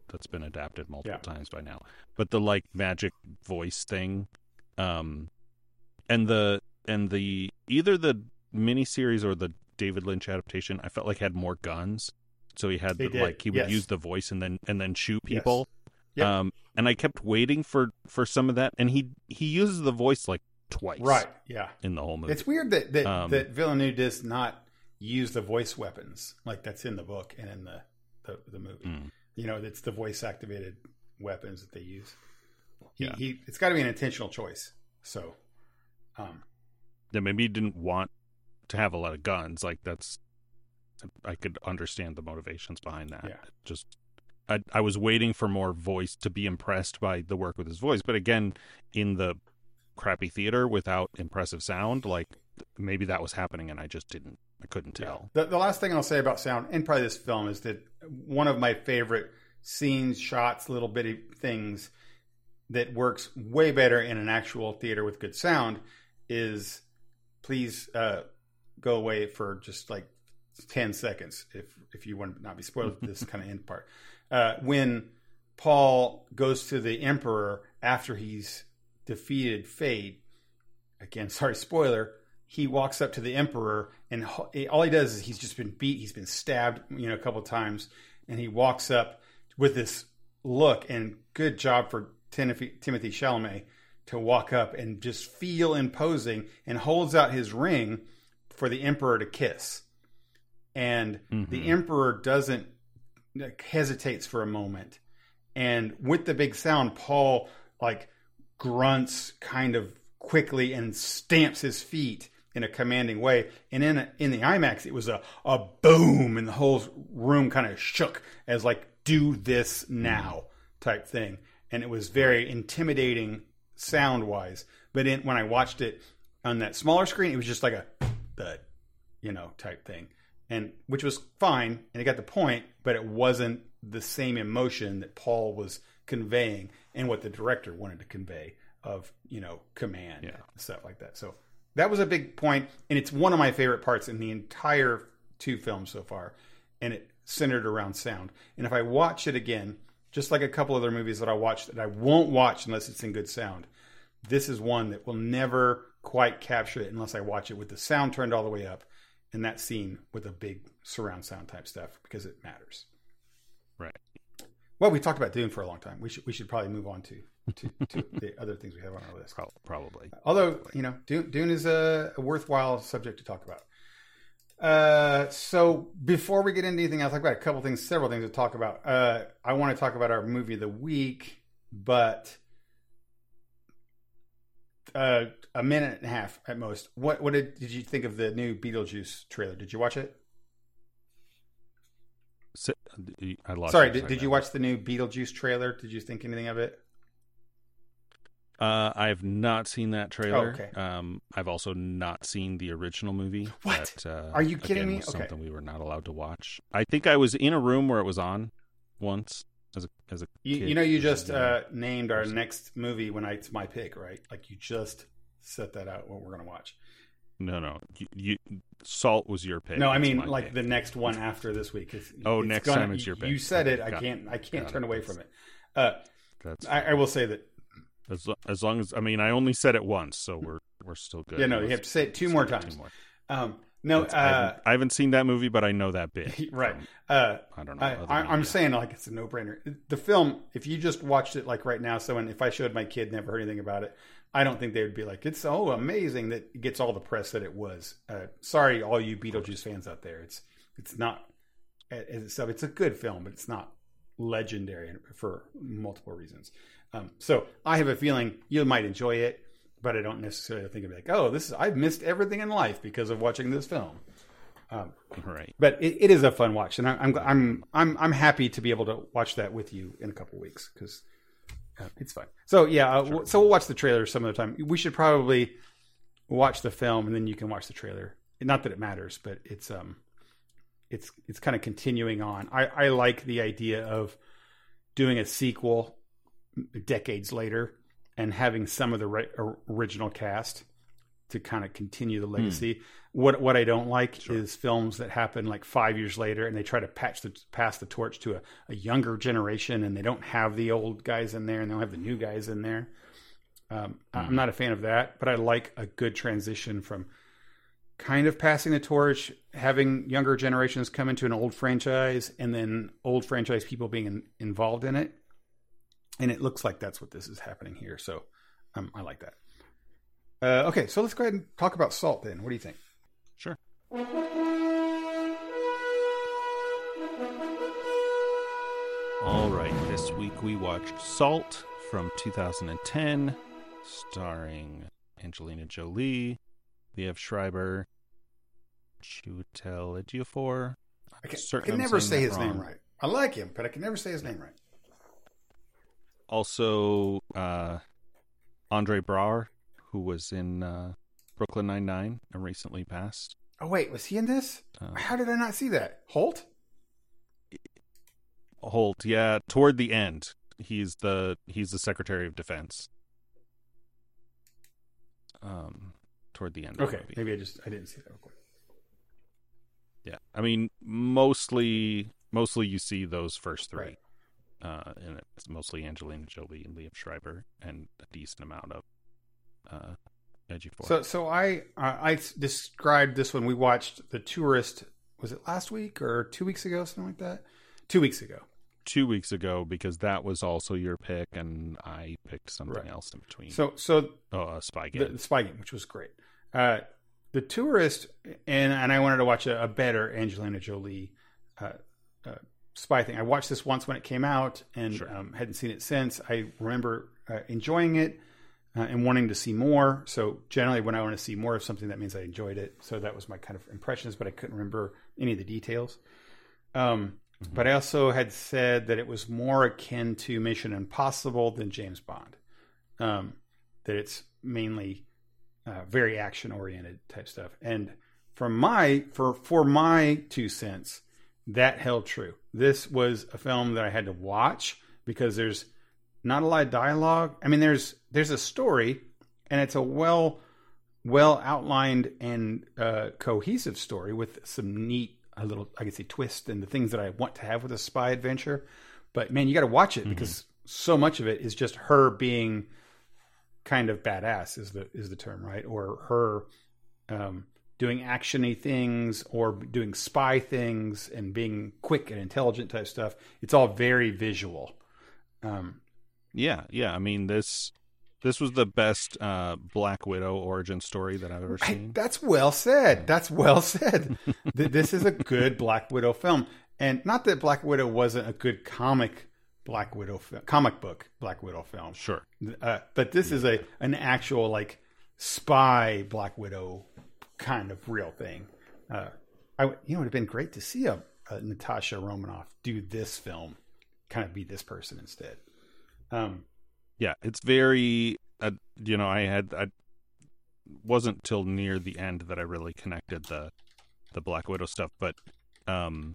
S1: that's been adapted multiple
S2: Yeah.
S1: times by now. But the like magic voice thing, um, and the and the either the miniseries or the David Lynch adaptation, I felt like had more guns. So he had
S2: They
S1: the,
S2: did,
S1: like he would
S2: yes.
S1: use the voice and then and then shoot people.
S2: Yes. Yep.
S1: Um, and I kept waiting for for some of that, and he he uses the voice like twice,
S2: Right. Yeah.
S1: in the whole movie.
S2: It's weird that that,
S1: Um,
S2: that Villeneuve does not use the voice weapons like that's in the book and in the the, the movie.
S1: Mm.
S2: You know, it's the voice activated weapons that they use. He,
S1: Yeah.
S2: he it's got to be an intentional choice. So, um,
S1: Yeah, maybe he didn't want to have a lot of guns. Like that's, I could understand the motivations behind that.
S2: Yeah.
S1: Just, I I was waiting for more voice to be impressed by the work with his voice, but again, in the crappy theater without impressive sound, like maybe that was happening, and I just didn't, I couldn't tell.
S2: The, the last thing I'll say about sound and probably this film is that one of my favorite scenes, shots, little bitty things that works way better in an actual theater with good sound is please uh, go away for just like ten seconds if if you want to not be spoiled for this kind of end part. Uh, when Paul goes to the Emperor after he's defeated Fate, again, sorry, spoiler, he walks up to the Emperor and all he does is he's just been beat, he's been stabbed, you know, a couple of times, and he walks up with this look, and good job for Timothy, Timothy Chalamet to walk up and just feel imposing, and holds out his ring for the Emperor to kiss. And
S1: Mm-hmm.
S2: the Emperor doesn't, hesitates for a moment. And with the big sound, Paul like grunts kind of quickly and stamps his feet in a commanding way. And in a, in the IMAX, it was a, a boom, and the whole room kind of shook as like, do this now type thing. And it was very intimidating sound wise. But in, when I watched it on that smaller screen, it was just like a thud, you know, type thing. And which was fine, and it got the point, but it wasn't the same emotion that Paul was conveying and what the director wanted to convey of, you know, command
S1: Yeah.
S2: and stuff like that. So that was a big point, and it's one of my favorite parts in the entire two films so far, and it centered around sound. And if I watch it again, just like a couple other movies that I watched that I won't watch unless it's in good sound, this is one that will never quite capture it unless I watch it with the sound turned all the way up, and that scene with a big surround sound type stuff, because it matters.
S1: Right.
S2: Well, we talked about Dune for a long time. We should we should probably move on to to, to the other things we have on our list.
S1: Pro- Probably.
S2: Although, you know, Dune, Dune is a, a worthwhile subject to talk about. Uh, so before we get into anything else, I've got a couple things, several things to talk about. Uh, I want to talk about our movie of the week, but uh, a minute and a half at most. What what did, did you think of the new Beetlejuice trailer? Did you watch it?
S1: So, I lost
S2: Sorry,
S1: you
S2: did,
S1: for a
S2: did you
S1: second.
S2: watch the new Beetlejuice trailer? Did you think anything of it?
S1: Uh, I have not seen that trailer.
S2: Oh, okay.
S1: Um, I've also not seen the original movie.
S2: What?
S1: That, uh,
S2: Are you kidding
S1: again,
S2: me?
S1: was
S2: Okay.
S1: Something we were not allowed to watch. I think I was in a room where it was on once as a as a
S2: You,
S1: kid.
S2: you know, you just
S1: Yeah.
S2: uh, named our next movie when I, it's my pick, right? Like you just set that out what we're going to watch.
S1: No, no. You, you, Salt was your pick.
S2: No, I
S1: It's
S2: mean
S1: my
S2: like
S1: pick.
S2: the next one after this week. It's,
S1: Oh,
S2: it's
S1: next
S2: gonna-
S1: time it's your pick.
S2: You said it.
S1: Okay,
S2: I
S1: got
S2: can't. I can't
S1: Got
S2: turn
S1: it.
S2: away from it. Uh,
S1: That's
S2: I, I will say that.
S1: as as long as I mean I only said it once, so we're we're still good.
S2: Yeah, no, you
S1: Let's-
S2: have to say it two
S1: let's
S2: more
S1: do it
S2: times.
S1: two more.
S2: Um, no,
S1: That's- I,
S2: uh,
S1: haven't, I haven't seen that movie, but I know that bit.
S2: right.
S1: from,
S2: Uh,
S1: I don't know.
S2: I,
S1: other
S2: I, I'm
S1: media.
S2: saying like it's a no brainer. The film, if you just watched it like right now, someone if I showed my kid never heard anything about it, I don't think they would be like, it's so amazing that it gets all the press that it was. Uh, sorry, all you Beetlejuice fans out there. It's it's not as itself. It's a good film, but it's not legendary for multiple reasons. Um, so I have a feeling you might enjoy it, but I don't necessarily think of it like, oh, this is I've missed everything in life because of watching this film. Um,
S1: Right.
S2: but it, it is a fun watch, and I, I'm I'm I'm I'm happy to be able to watch that with you in a couple weeks because uh, it's fun. So yeah, uh,
S1: Sure.
S2: so we'll watch the trailer some other time. We should probably watch the film, and then you can watch the trailer. Not that it matters, but it's um, it's it's kind of continuing on. I I like the idea of doing a sequel decades later and having some of the ri- original cast to kind of continue the legacy. Mm. What what I don't like
S1: sure.
S2: is films that happen like five years later and they try to patch the pass the torch to a, a younger generation, and they don't have the old guys in there and they don't have the new guys in there. Um, mm. I'm not a fan of that, but I like a good transition from kind of passing the torch, having younger generations come into an old franchise, and then old franchise people being in, involved in it. And it looks like that's what this is happening here. So um, I like that. Uh, okay, so let's go ahead and talk about Salt then. What do you think?
S1: Sure. All right, this week we watched Salt from two thousand ten, starring Angelina Jolie, Liev Schreiber, Chiwetel Ejiofor.
S2: I can, I can never say his
S1: wrong.
S2: name right. I like him, but I can never say his name right.
S1: Also, uh, Andre Braugher, who was in uh, Brooklyn Nine-Nine and recently passed.
S2: Oh, wait, was he in this? Uh, How did I not see that? Holt?
S1: Holt, yeah. Toward the end, he's the he's the Secretary of Defense. Um, toward the end.
S2: Okay, maybe I just I didn't see that real quick.
S1: Yeah, I mean, mostly mostly you see those first three.
S2: Right.
S1: Uh, and it's mostly Angelina Jolie and Liev Schreiber, and a decent amount of uh, Ejiofor.
S2: So, so I uh, I described this when we watched The Tourist. Was it last week or two weeks ago, something like that? Two weeks ago.
S1: Two weeks ago, because that was also your pick, and I picked something
S2: right.
S1: else in between.
S2: So, so
S1: oh, uh, Spy Game,
S2: the, the Spy Game, which was great. Uh, the Tourist, and and I wanted to watch a, a better Angelina Jolie uh, uh, spy thing. I watched this once when it came out, and
S1: sure.
S2: um, hadn't seen it since. I remember uh, enjoying it uh, and wanting to see more. So generally, when I want to see more of something, that means I enjoyed it. So that was my kind of impressions, but I couldn't remember any of the details. Um, mm-hmm. But I also had said that it was more akin to Mission Impossible than James Bond. Um, that it's mainly uh, very action oriented type stuff. And for my for for my two cents, that held true. This was a film that I had to watch because there's not a lot of dialogue. I mean, there's there's a story, and it's a well well outlined and uh, cohesive story with some neat, a little, I could say, twist and the things that I want to have with a spy adventure. But man, you got to watch it mm-hmm. because so much of it is just her being kind of badass is the is the term, right? Or her um, doing actiony things or doing spy things and being quick and intelligent type stuff. It's all very visual. Um,
S1: yeah, yeah. I mean, this this was the best uh, Black Widow origin story that I've ever seen.
S2: I, that's well said. That's well said. This is a good Black Widow film. And not that Black Widow wasn't a good comic Black Widow film, comic book Black Widow film.
S1: Sure.
S2: Uh, but this yeah. is a an actual like spy Black Widow kind of real thing. Uh, I you know it would have been great to see a, a Natasha Romanoff do this film, kind of be this person instead. Um,
S1: yeah, it's very. Uh, you know, I had I wasn't till near the end that I really connected the the Black Widow stuff, but um,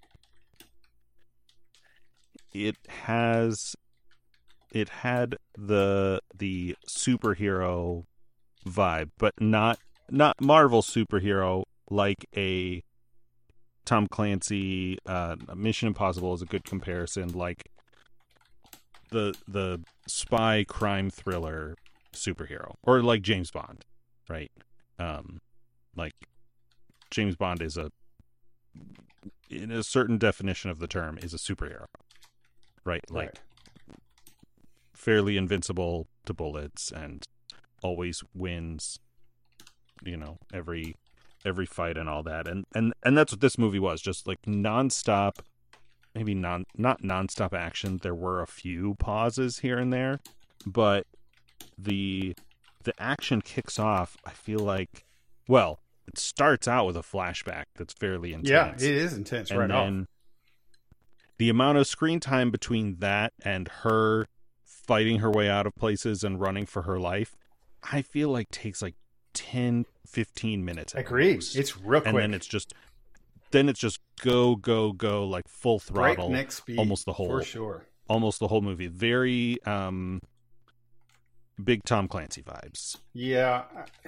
S1: it has it had the the superhero vibe, but not. Not Marvel superhero like a Tom Clancy. Uh, Mission Impossible is a good comparison. Like the the spy crime thriller superhero, or like James Bond, right? Um, like James Bond is a, in a certain definition of the term, is a superhero, right? Like
S2: right.
S1: fairly invincible to bullets and always wins. You know, every every fight and all that, and and and that's what this movie was, just like nonstop, maybe non not nonstop action. There were a few pauses here and there, but the the action kicks off. I feel like, well, it starts out with a flashback that's fairly intense.
S2: Yeah, it is intense,
S1: and
S2: right
S1: then
S2: off.
S1: The amount of screen time between that and her fighting her way out of places and running for her life, I feel like takes like ten, fifteen minutes.
S2: Agreed. It's real quick.
S1: And then it's just, then it's just go, go, go, like full throttle.
S2: Breakneck speed.
S1: Almost the whole,
S2: for sure.
S1: Almost the whole movie. Very um, big Tom Clancy vibes.
S2: Yeah.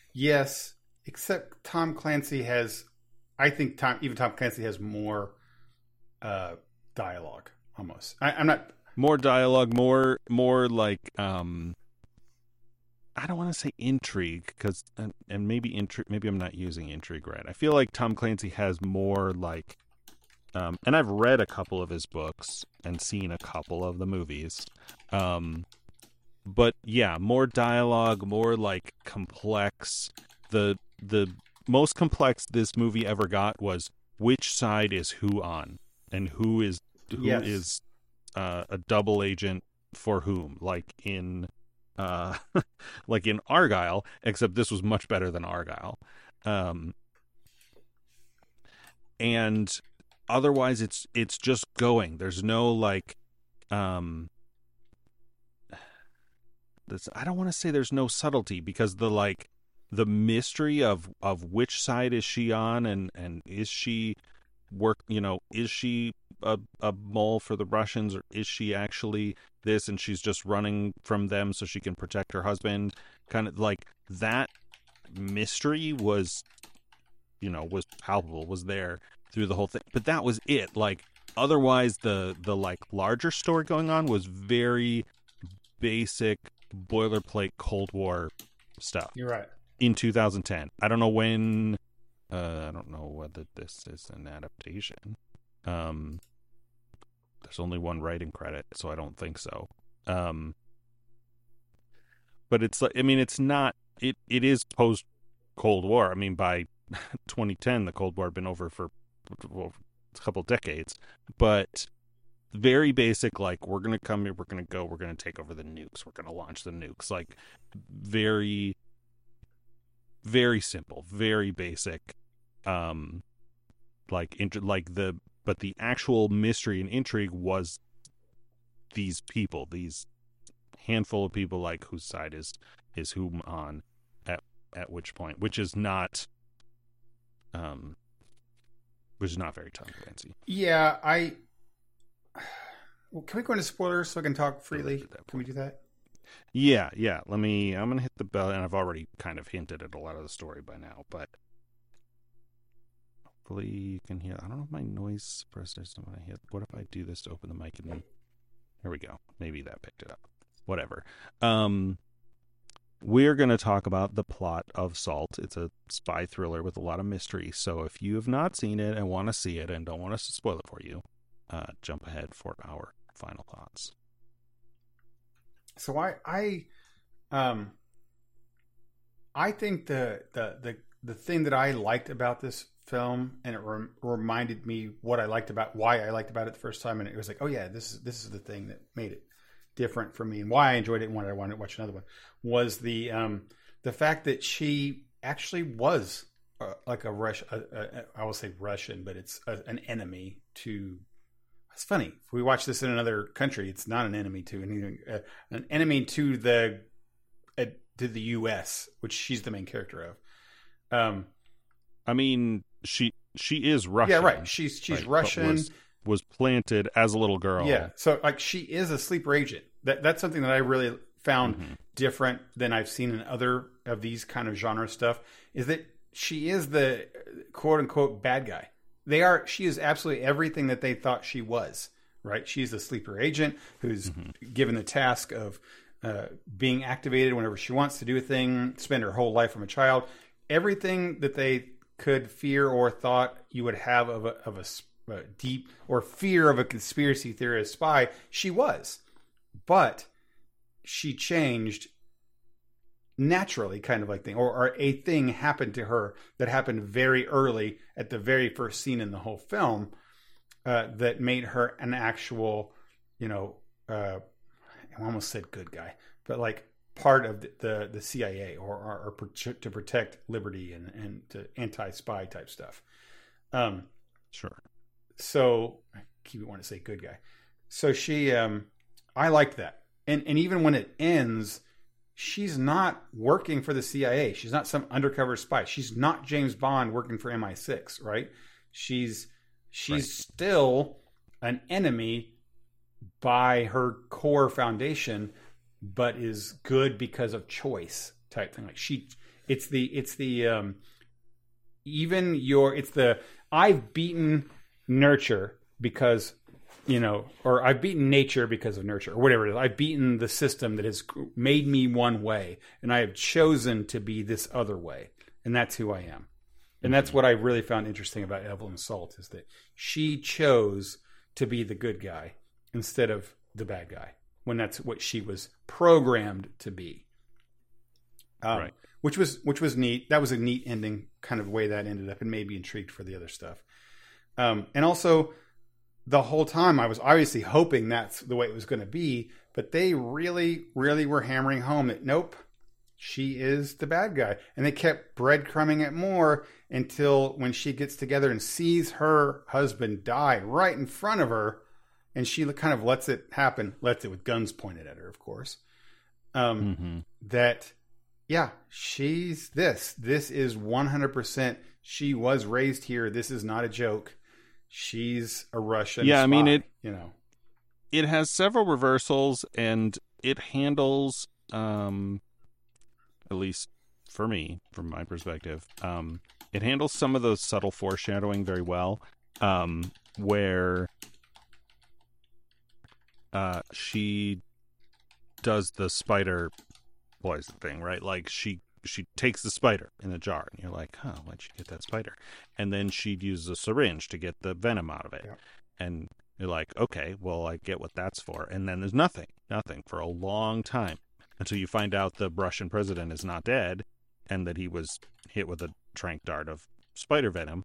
S2: Yes, except Tom Clancy has, I think Tom, even Tom Clancy has more uh, dialogue almost. I, I'm not
S1: more dialogue, more more like um, I don't want to say intrigue because and, and maybe intrigue. Maybe I'm not using intrigue right. I feel like Tom Clancy has more like, um, and I've read a couple of his books and seen a couple of the movies. Um, But yeah, more dialogue, more like complex. The the most complex this movie ever got was which side is who on, and who is who
S2: Yes.
S1: is uh, a double agent for whom. Like in uh, like in Argyle, except this was much better than Argyle. Um, and otherwise, it's it's just going. There's no like. Um, This, I don't want to say there's no subtlety because the like the mystery of of which side is she on and and is she work you know is she a, a mole for the Russians or is she actually this and she's just running from them so she can protect her husband, kind of like that mystery was you know was palpable, was there through the whole thing, but that was it. Like otherwise the the like larger story going on was very basic boilerplate Cold War stuff.
S2: You're right.
S1: In two thousand ten. I don't know when uh I don't know whether this is an adaptation. Um there's only one writing credit, so I don't think so. Um but it's like I mean it's not it it is post Cold War. I mean by twenty ten the Cold War had been over for well, a couple decades, but very basic, like we're gonna come here, we're gonna go, we're gonna take over the nukes, we're gonna launch the nukes. Like very, very simple, very basic. Um, like int- like the but the actual mystery and intrigue was these people, these handful of people, like whose side is is whom on at at which point, which is not, um, which is not very Tom Clancy.
S2: Yeah, I. Well, can we go into spoilers so I can talk freely? Can we do that?
S1: Yeah, yeah. Let me. I'm gonna hit the bell, and I've already kind of hinted at a lot of the story by now, but hopefully you can hear. I don't know if my noise suppressor is when I hit. What if I do this to open the mic and then? Here we go. Maybe that picked it up. Whatever. Um, we're gonna talk about the plot of Salt. It's a spy thriller with a lot of mystery. So if you have not seen it and want to see it and don't want us to spoil it for you, uh, jump ahead for our final thoughts.
S2: So I, I, um, I think the the the the thing that I liked about this film, and it rem- reminded me what I liked about why I liked about it the first time, and it was like, oh yeah, this is this is the thing that made it different for me, and why I enjoyed it, and why I wanted to watch another one, was the um the fact that she actually was uh, like a Rush, a, a, I will say Russian, but it's a, an enemy to. It's funny. If we watch this in another country, it's not an enemy to anything. Uh, an enemy to the uh, to the U S, which she's the main character of. Um,
S1: I mean, she she is Russian.
S2: Yeah, right. She's she's
S1: right,
S2: Russian.
S1: Was, was planted as a little girl.
S2: Yeah. So like she is a sleeper agent. That that's something that I really found mm-hmm. different than I've seen in other of these kind of genre stuff. Is that she is the quote unquote bad guy. They are. She is absolutely everything that they thought she was. Right. She's a sleeper agent who's mm-hmm. given the task of uh, being activated whenever she wants to do a thing. Spend her whole life from a child. Everything that they could fear or thought you would have of a, of a, a deep or fear of a conspiracy theorist spy, she was. But she changed naturally, kind of like thing, or, or a thing happened to her that happened very early at the very first scene in the whole film uh, that made her an actual, you know, uh, I almost said good guy, but like part of the the, the C I A or, or, or to protect liberty and and to anti-spy type stuff. Um,
S1: sure.
S2: So I keep wanting to say good guy. So she, um, I liked that, and and even when it ends. She's not working for the C I A. She's not some undercover spy. She's not James Bond working for M I six, right? She's she's right. still an enemy by her core foundation, but is good because of choice type thing. Like she, It's the it's the um, even your it's the I've beaten nurture because you know, or I've beaten nature because of nurture, or whatever it is. I've beaten the system that has made me one way, and I have chosen to be this other way, and that's who I am. And that's what I really found interesting about Evelyn Salt is that she chose to be the good guy instead of the bad guy when that's what she was programmed to be. Um, right. Which was which was neat. That was a neat ending, kind of way that ended up, and made me intrigued for the other stuff. Um, and also, the whole time I was obviously hoping that's the way it was going to be, but they really, really were hammering home that nope, she is the bad guy, and they kept breadcrumbing it more until when she gets together and sees her husband die right in front of her, and she kind of lets it happen, lets it with guns pointed at her, of course. Um, mm-hmm. That. Yeah, she's this. This is one hundred percent. She was raised here. This is not a joke. She's a Russian
S1: Yeah,
S2: spy,
S1: I mean, it,
S2: you know.
S1: It has several reversals, and it handles, um, at least for me, from my perspective, um, it handles some of those subtle foreshadowing very well, um, where uh, she does the spider poison thing, right? Like she she takes the spider in a jar, and you're like, huh, why'd she get that spider? And then she'd use a syringe to get the venom out of it. Yeah. And you're like, okay, well, I get what that's for. And then there's nothing, nothing for a long time until you find out the Russian president is not dead and that he was hit with a tranq dart of spider venom.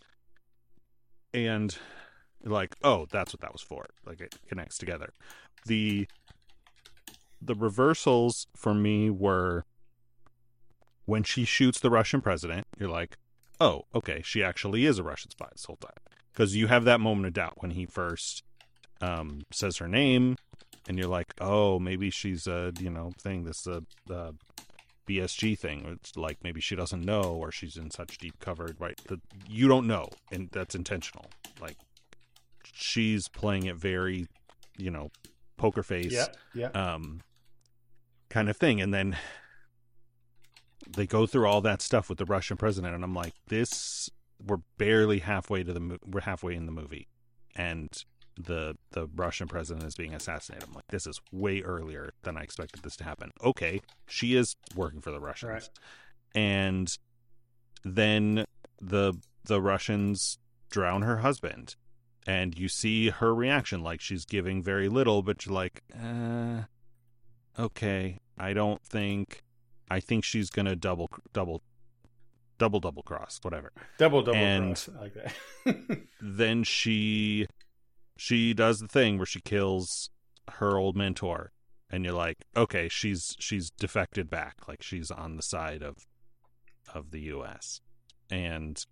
S1: And you're like, oh, that's what that was for. Like it connects together. The The reversals for me were when she shoots the Russian president, you're like, oh, okay, she actually is a Russian spy this whole time. Because you have that moment of doubt when he first um, says her name, and you're like, oh, maybe she's a, you know, thing, this uh, uh, B S G thing. It's like maybe she doesn't know, or she's in such deep cover, right? The, you don't know, and that's intentional. Like, she's playing it very, you know, poker face.
S2: Yeah, yeah.
S1: Um, kind of thing. And then they go through all that stuff with the Russian president, and I'm like, this, we're barely halfway to the mo- we're halfway in the movie, and the the Russian president is being assassinated. I'm like, this is way earlier than I expected this to happen. Okay, she is working for the Russians. Right. And then the the Russians drown her husband, and you see her reaction, like she's giving very little, but you're like, uh okay, I don't think, I think she's going to double, double, double, double cross, whatever.
S2: Double, double
S1: and
S2: cross. I like that.
S1: Then she, she does the thing where she kills her old mentor, and you're like, okay, she's, she's defected back. Like she's on the side of, of the U S. And,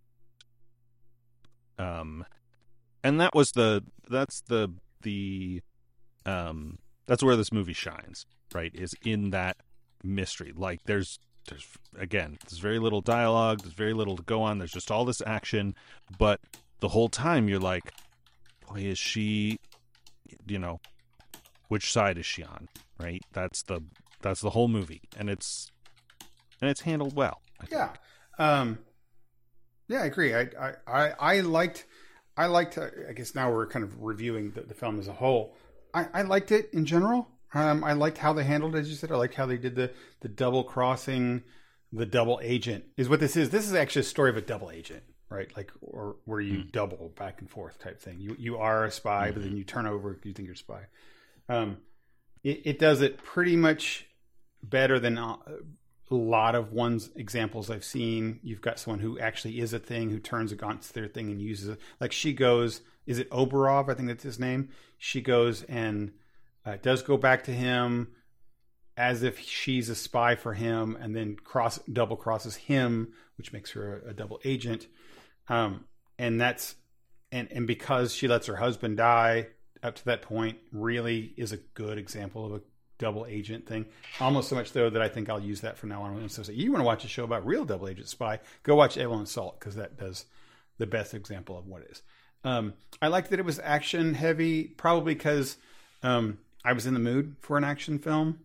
S1: um, and that was the, that's the, the, um, that's where this movie shines. Right, is in that mystery. Like there's there's again there's very little dialogue, there's very little to go on, there's just all this action, but the whole time you're like, boy, is she, you know, which side is she on? Right, that's the that's the whole movie, and it's and it's handled well, I think.
S2: Yeah, um yeah, I agree. I I I, I liked I liked uh, I guess now we're kind of reviewing the, the film as a whole. I, I liked it in general. Um, I liked how they handled it, as you said. I liked how they did the, the double crossing, the double agent is what this is. This is actually a story of a double agent, right? Like, or where you mm. double back and forth type thing. You you are a spy, mm-hmm. but then you turn over, you think you're a spy. Um, it, it does it pretty much better than a lot of one's examples I've seen. You've got someone who actually is a thing, who turns against their thing and uses it. Like she goes, is it Oberov? I think that's his name. She goes and Uh, does go back to him as if she's a spy for him, and then cross double crosses him, which makes her a, a double agent. Um, and that's and and because she lets her husband die up to that point, really is a good example of a double agent thing. Almost so much though that I think I'll use that from now on. So, so you want to watch a show about real double agent spy? Go watch Evelyn Salt, because that does the best example of what it is. Um, I liked that it was action heavy, probably because. Um, I was in the mood for an action film,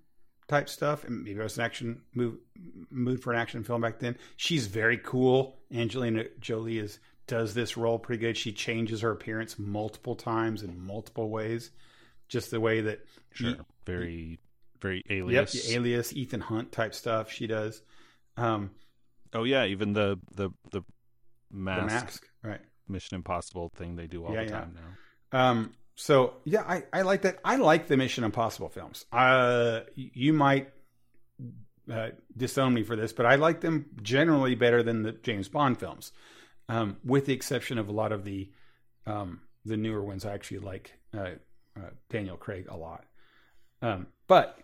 S2: type stuff, and maybe it was an action move, mood for an action film back then. She's very cool. Angelina Jolie is does this role pretty good. She changes her appearance multiple times in multiple ways, just the way that
S1: sure,
S2: he,
S1: very, very Alias,
S2: yep, Alias, Ethan Hunt type stuff. She does. Um,
S1: oh yeah, even the the the mask,
S2: the mask, right?
S1: Mission Impossible thing they do all
S2: yeah,
S1: the
S2: yeah.
S1: time now.
S2: Um, so yeah, I, I like that. I like the Mission Impossible films. Uh, you might uh, disown me for this, but I like them generally better than the James Bond films, um, with the exception of a lot of the um, the newer ones. I actually like uh, uh, Daniel Craig a lot, um, but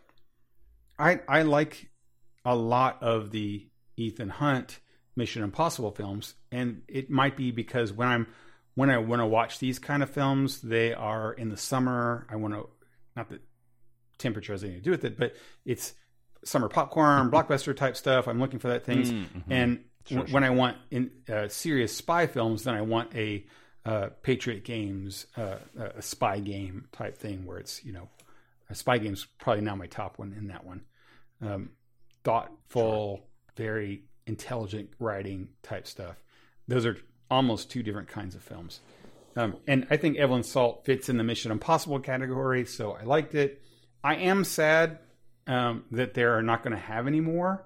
S2: I I like a lot of the Ethan Hunt Mission Impossible films, and it might be because when I'm when I want to watch these kind of films, they are in the summer. I want to, not that temperature has anything to do with it, but it's summer popcorn, blockbuster type stuff. I'm looking for that things,
S1: mm-hmm.
S2: and
S1: sure,
S2: w-
S1: sure.
S2: when I want in uh, serious spy films, then I want a uh, Patriot Games, uh, a spy game type thing where it's, you know, a spy game's probably now my top one in that one. Um, thoughtful, sure. very intelligent writing type stuff. Those are almost two different kinds of films. Um, and I think Evelyn Salt fits in the Mission Impossible category, so I liked it. I am sad um, that they're not going to have any more,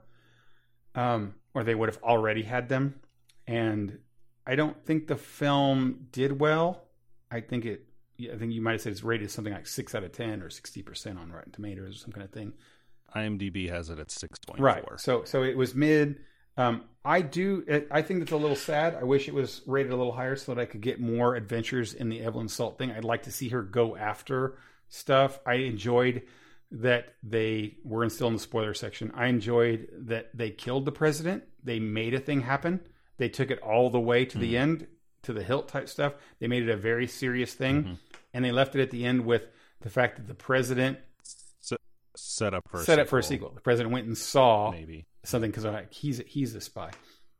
S2: um, or they would have already had them. And I don't think the film did well. I think it, I think you might have said it's rated something like six out of ten or sixty percent on Rotten Tomatoes or some kind of thing.
S1: IMDb has it at six point four.
S2: Right. So, so it was mid. Um, I do. I think it's a little sad. I wish it was rated a little higher so that I could get more adventures in the Evelyn Salt thing. I'd like to see her go after stuff. I enjoyed that they were in still in the spoiler section. I enjoyed that they killed the president. They made a thing happen. They took it all the way to mm-hmm. the end, to the hilt type stuff. They made it a very serious thing, mm-hmm. and they left it at the end with the fact that the president
S1: set, set up for a
S2: set
S1: sequel.
S2: up for a sequel. The president went and saw
S1: maybe
S2: something because like, he's he's a spy.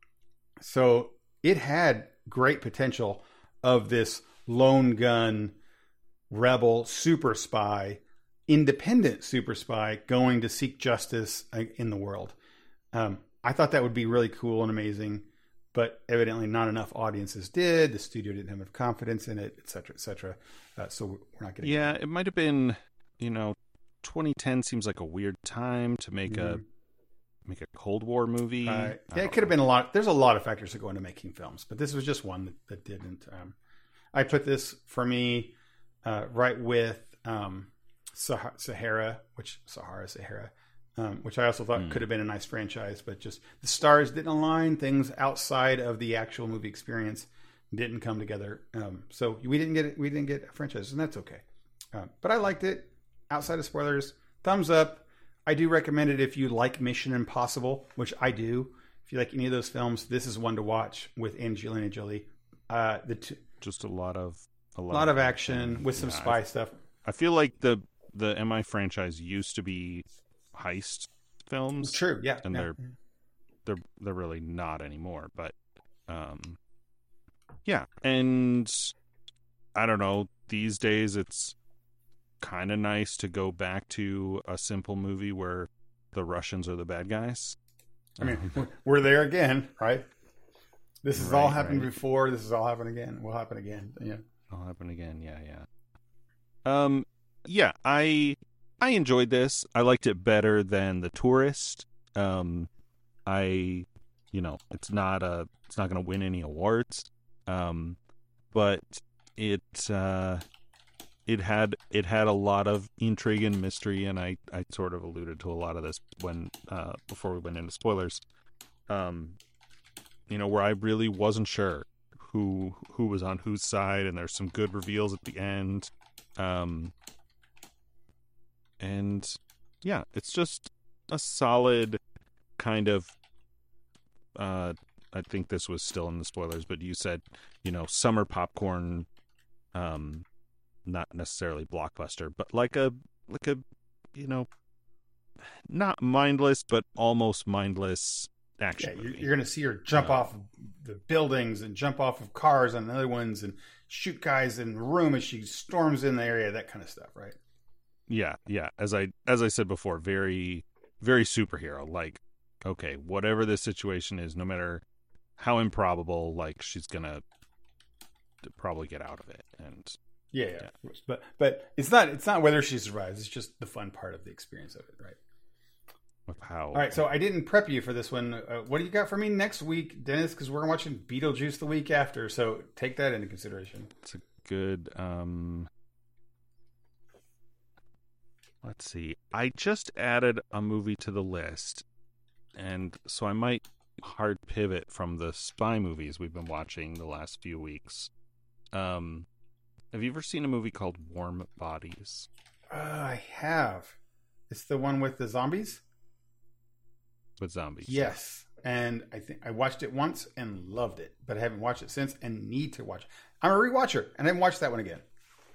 S2: So it had great potential of this lone gun rebel super spy, independent super spy going to seek justice in the world. Um, I thought that would be really cool and amazing, but evidently not enough audiences did. The studio didn't have enough confidence in it, et cetera, et cetera. Uh, so we're not getting.
S1: Yeah, it might have been. You know, twenty ten seems like a weird time to make mm-hmm. a. Make a Cold War movie.
S2: Uh, yeah, it could have been a lot. There's a lot of factors that go into making films, but this was just one that, that didn't. Um, I put this for me uh, right with um, Sah- Sahara, which Sahara Sahara, um, which I also thought mm. could have been a nice franchise, but just the stars didn't align. Things outside of the actual movie experience didn't come together. Um, so we didn't get it. We didn't get a franchise, and that's okay. Uh, but I liked it. Outside of spoilers, thumbs up. I do recommend it if you like Mission Impossible, which I do. If you like any of those films, this is one to watch with Angelina Jolie. Uh, the t-
S1: just a lot of a lot,
S2: lot of action, action with some yeah, spy
S1: I,
S2: stuff.
S1: I feel like the the M I franchise used to be heist films.
S2: True, yeah,
S1: and
S2: yeah.
S1: they're they're they're really not anymore. But um, yeah, and I don't know. These days, it's kind of nice to go back to a simple movie where the Russians are the bad guys.
S2: I mean, we're there again, right? This has
S1: right,
S2: all happened
S1: right.
S2: before. This has all happened again. Will happen again. Yeah,
S1: it'll happen again. Yeah, yeah. Um, yeah. I I enjoyed this. I liked it better than The Tourist. Um, I, you know, it's not a, it's not going to win any awards. Um, but it. Uh, It had it had a lot of intrigue and mystery, and I, I sort of alluded to a lot of this when uh, before we went into spoilers. Um, you know, where I really wasn't sure who who was on whose side, and there's some good reveals at the end. Um, and yeah, it's just a solid kind of. Uh, I think this was still in the spoilers, but you said, you know, summer popcorn. Um. Not necessarily blockbuster, but like a like a you know, not mindless but almost mindless action.
S2: Yeah, you're, you're going to see her jump uh, off of the buildings and jump off of cars on other ones and shoot guys in the room as she storms in the area. That kind of stuff, right?
S1: yeah, yeah. As I as I said before, very very superhero. Like, okay, whatever this situation is, no matter how improbable, like she's gonna probably get out of it. And
S2: yeah, yeah, yeah. but but it's not it's not whether she survives. It's just the fun part of the experience of it, right?
S1: With how.
S2: All right, so I didn't prep you for this one. Uh, what do you got for me next week, Dennis? Because we're watching Beetlejuice the week after, so take that into consideration.
S1: It's a good. Um, let's see. I just added a movie to the list, and so I might hard pivot from the spy movies we've been watching the last few weeks. Um, have you ever seen a movie called Warm Bodies?
S2: Uh, I have. It's the one with the zombies.
S1: With zombies.
S2: Yes. And I think I watched it once and loved it, but I haven't watched it since and need to watch it. I'm a rewatcher and I haven't watched that one again.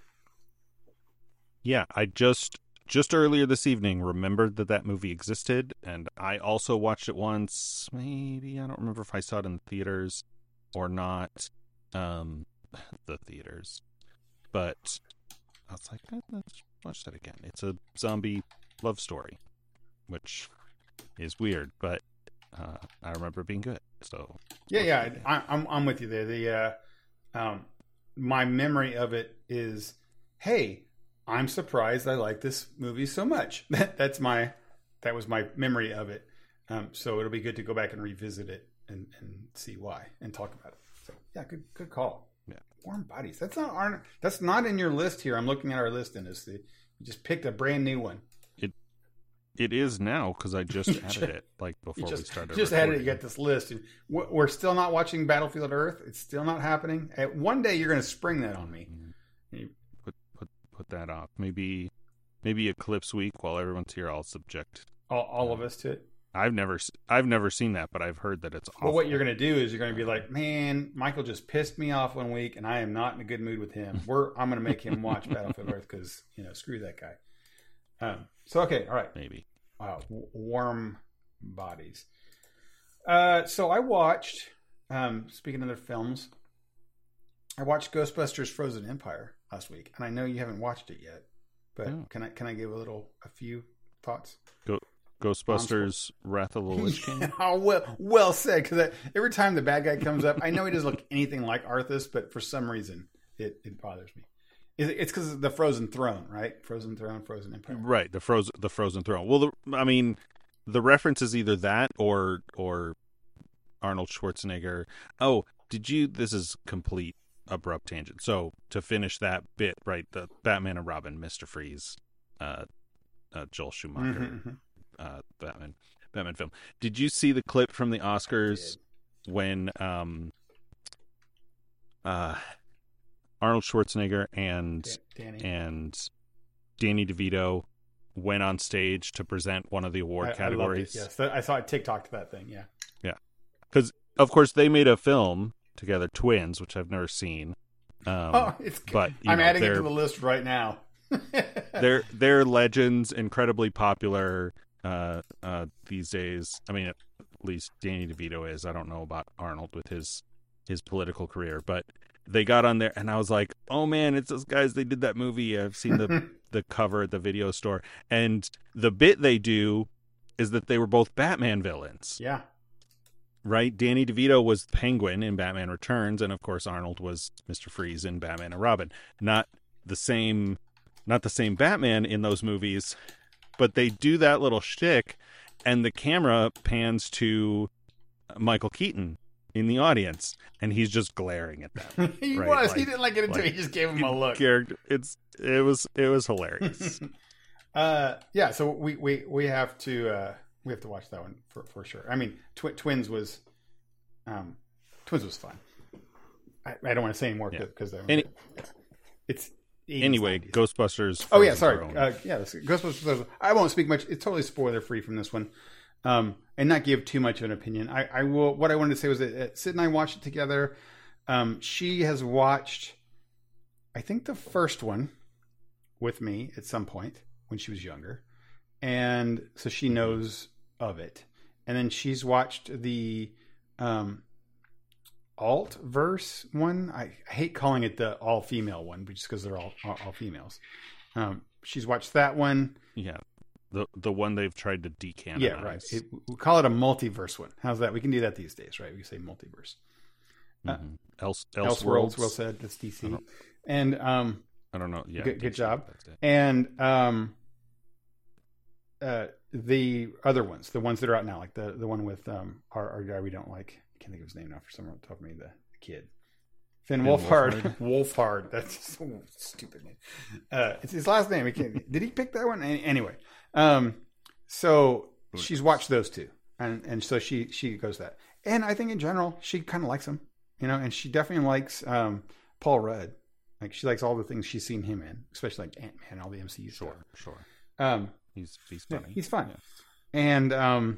S1: Yeah, I just just earlier this evening remembered that that movie existed, and I also watched it once. Maybe I don't remember if I saw it in the theaters or not. Um, the theaters, but I was like, eh, let's watch that again. It's a zombie love story, which is weird, but uh, I remember it being good. So
S2: yeah, yeah, I, I'm I'm with you there. The uh, um, my memory of it is, hey, I'm surprised I like this movie so much. That that's my that was my memory of it. Um, so it'll be good to go back and revisit it and, and see why and talk about it. So yeah, good good call.
S1: Yeah,
S2: Warm Bodies. That's not our, that's not in your list here. I'm looking at our list, and it's the, you just picked a brand new one.
S1: It it is now because I just added it like before
S2: just,
S1: we started.
S2: Just
S1: recording.
S2: added it. You got this list. And we're still not watching Battlefield Earth. It's still not happening. At one day you're going to spring that on me.
S1: Mm-hmm. Put put put that off. Maybe maybe Eclipse Week while everyone's here. I'll subject
S2: all, all of us to it.
S1: I've never I've never seen that, but I've heard that it's awful.
S2: Well, what you're going to do is you're going to be like, man, Michael just pissed me off one week, and I am not in a good mood with him. We're I'm going to make him watch Battlefield Earth because you know screw that guy. Um, so okay, all right,
S1: maybe.
S2: Wow, w- Warm Bodies. Uh, so I watched. Um, speaking of their films, I watched Ghostbusters: Frozen Empire last week, and I know you haven't watched it yet, but
S1: oh.
S2: can I can I give a little a few thoughts?
S1: Go. Ghostbusters Wrath of the Lich King.
S2: Oh, well, well said. Because every time the bad guy comes up, I know he doesn't look anything like Arthas, but for some reason, it, it bothers me. It's because of the Frozen Throne, right? Frozen Throne, Frozen Empire.
S1: Right, the frozen the Frozen Throne. Well, the, I mean, the reference is either that or or Arnold Schwarzenegger. Oh, did you? This is complete abrupt tangent. So to finish that bit, right? The Batman and Robin, Mister Freeze, uh, uh, Joel Schumacher.
S2: Mm-hmm, mm-hmm.
S1: Uh, Batman, Batman film. Did you see the clip from the Oscars when um, uh, Arnold Schwarzenegger and
S2: Danny.
S1: and Danny DeVito went on stage to present one of the award
S2: I,
S1: categories?
S2: I loved it, yes, I saw a TikTok to that thing. Yeah,
S1: yeah, because of course they made a film together, Twins, which I've never seen. Um,
S2: oh, it's
S1: but
S2: I'm
S1: know,
S2: adding it to the list right now.
S1: they're they're legends, incredibly popular. Uh, uh, these days, I mean, at least Danny DeVito is. I don't know about Arnold with his his political career, but they got on there, and I was like, "Oh man, it's those guys! They did that movie. I've seen the the cover at the video store." And the bit they do is that they were both Batman villains.
S2: Yeah,
S1: right. Danny DeVito was Penguin in Batman Returns, and of course, Arnold was Mister Freeze in Batman and Robin. Not the same, not the same Batman in those movies. But they do that little shtick, and the camera pans to Michael Keaton in the audience, and he's just glaring at them.
S2: he
S1: right?
S2: was.
S1: Like,
S2: he didn't like it until
S1: like,
S2: he just gave him a look.
S1: Character, it's it was it was hilarious.
S2: uh, yeah. So we, we, we have to uh, we have to watch that one for, for sure. I mean, tw- Twins was um, Twins was fun. I, I don't want to say any more because yeah. Any- it's.
S1: Anyway,
S2: nineties.
S1: Ghostbusters.
S2: Oh yeah, sorry. Uh, yeah, this, Ghostbusters. I won't speak much. It's totally spoiler free from this one, um, and not give too much of an opinion. I, I will. What I wanted to say was that uh, Sid and I watched it together. Um, she has watched, I think, the first one with me at some point when she was younger, and so she knows of it. And then she's watched the um, alt verse one. I hate calling it the all female one, just because they're all, all all females. Um, she's watched that one.
S1: Yeah. The the one they've tried to decanonize.
S2: Yeah, right. It, we call it a multiverse one. How's that? We can do that these days, right? We say multiverse.
S1: Mm-hmm. Uh, Else,
S2: Elseworlds, well said. That's D C. And um,
S1: I don't know. Yeah,
S2: good, good job. And um, uh, the other ones, the ones that are out now, like the the one with um our, our guy we don't like. I can't think of his name now. For some reason, top of me, the kid. Finn, Finn Wolfhard. Wolfhard. That's so stupid name. Uh, it's his last name. He can't, did he pick that one? Anyway, um, so she's watched those two, and and so she she goes that, and I think in general she kind of likes them, you know, and she definitely likes um, Paul Rudd. Like she likes all the things she's seen him in, especially like Ant-Man, all the M C U
S1: sure,
S2: stuff.
S1: Sure,
S2: um,
S1: he's he's funny.
S2: Yeah, he's fun,
S1: yeah.
S2: and um,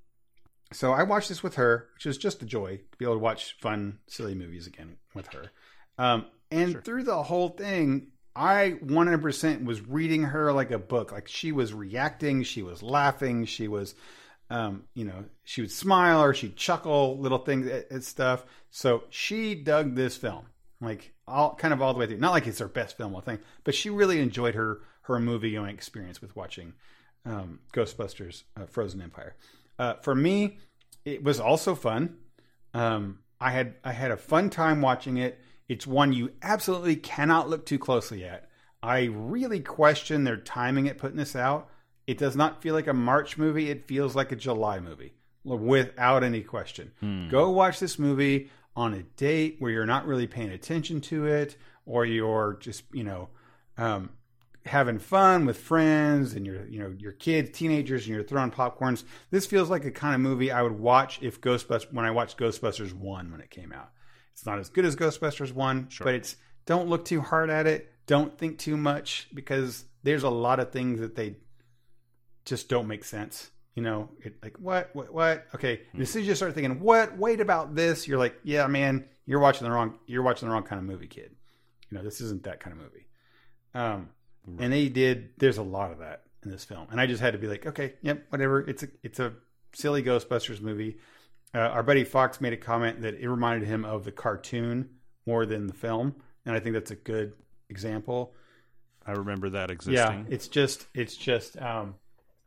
S2: so I watched this with her, which is just a joy to be able to watch fun, silly movies again with her. Um, and sure. Through the whole thing, I one hundred percent was reading her like a book. Like she was reacting, she was laughing, she was, um, you know, she would smile or she'd chuckle, little things and stuff. So she dug this film, like all kind of all the way through. Not like it's her best film or thing, but she really enjoyed her her movie going experience with watching um, Ghostbusters: uh, Frozen Empire. Uh, for me, it was also fun. Um, I had I had a fun time watching it. It's one you absolutely cannot look too closely at. I really question their timing at putting this out. It does not feel like a March movie. It feels like a July movie, without any question. Hmm. Go watch this movie on a date where you're not really paying attention to it, or you're just, you know, um, having fun with friends and your, you know, your kids, teenagers, and you're throwing popcorns. This feels like a kind of movie I would watch if Ghostbusters, when I watched Ghostbusters one when it came out. It's not as good as Ghostbusters one, sure. But it's, don't look too hard at it. Don't think too much, because there's a lot of things that they just don't make sense. You know, it, like, what, what, what? Okay. Mm-hmm. As soon as you start thinking, what, wait about this, you're like, yeah, man, you're watching the wrong, you're watching the wrong kind of movie, kid. You know, this isn't that kind of movie. Um, right. And they did, there's a lot of that in this film. And I just had to be like, okay, yep, whatever. It's a, it's a silly Ghostbusters movie. Uh, our buddy Fox made a comment that it reminded him of the cartoon more than the film. And I think that's a good example.
S1: I remember that existing.
S2: Yeah, it's just, it's just um,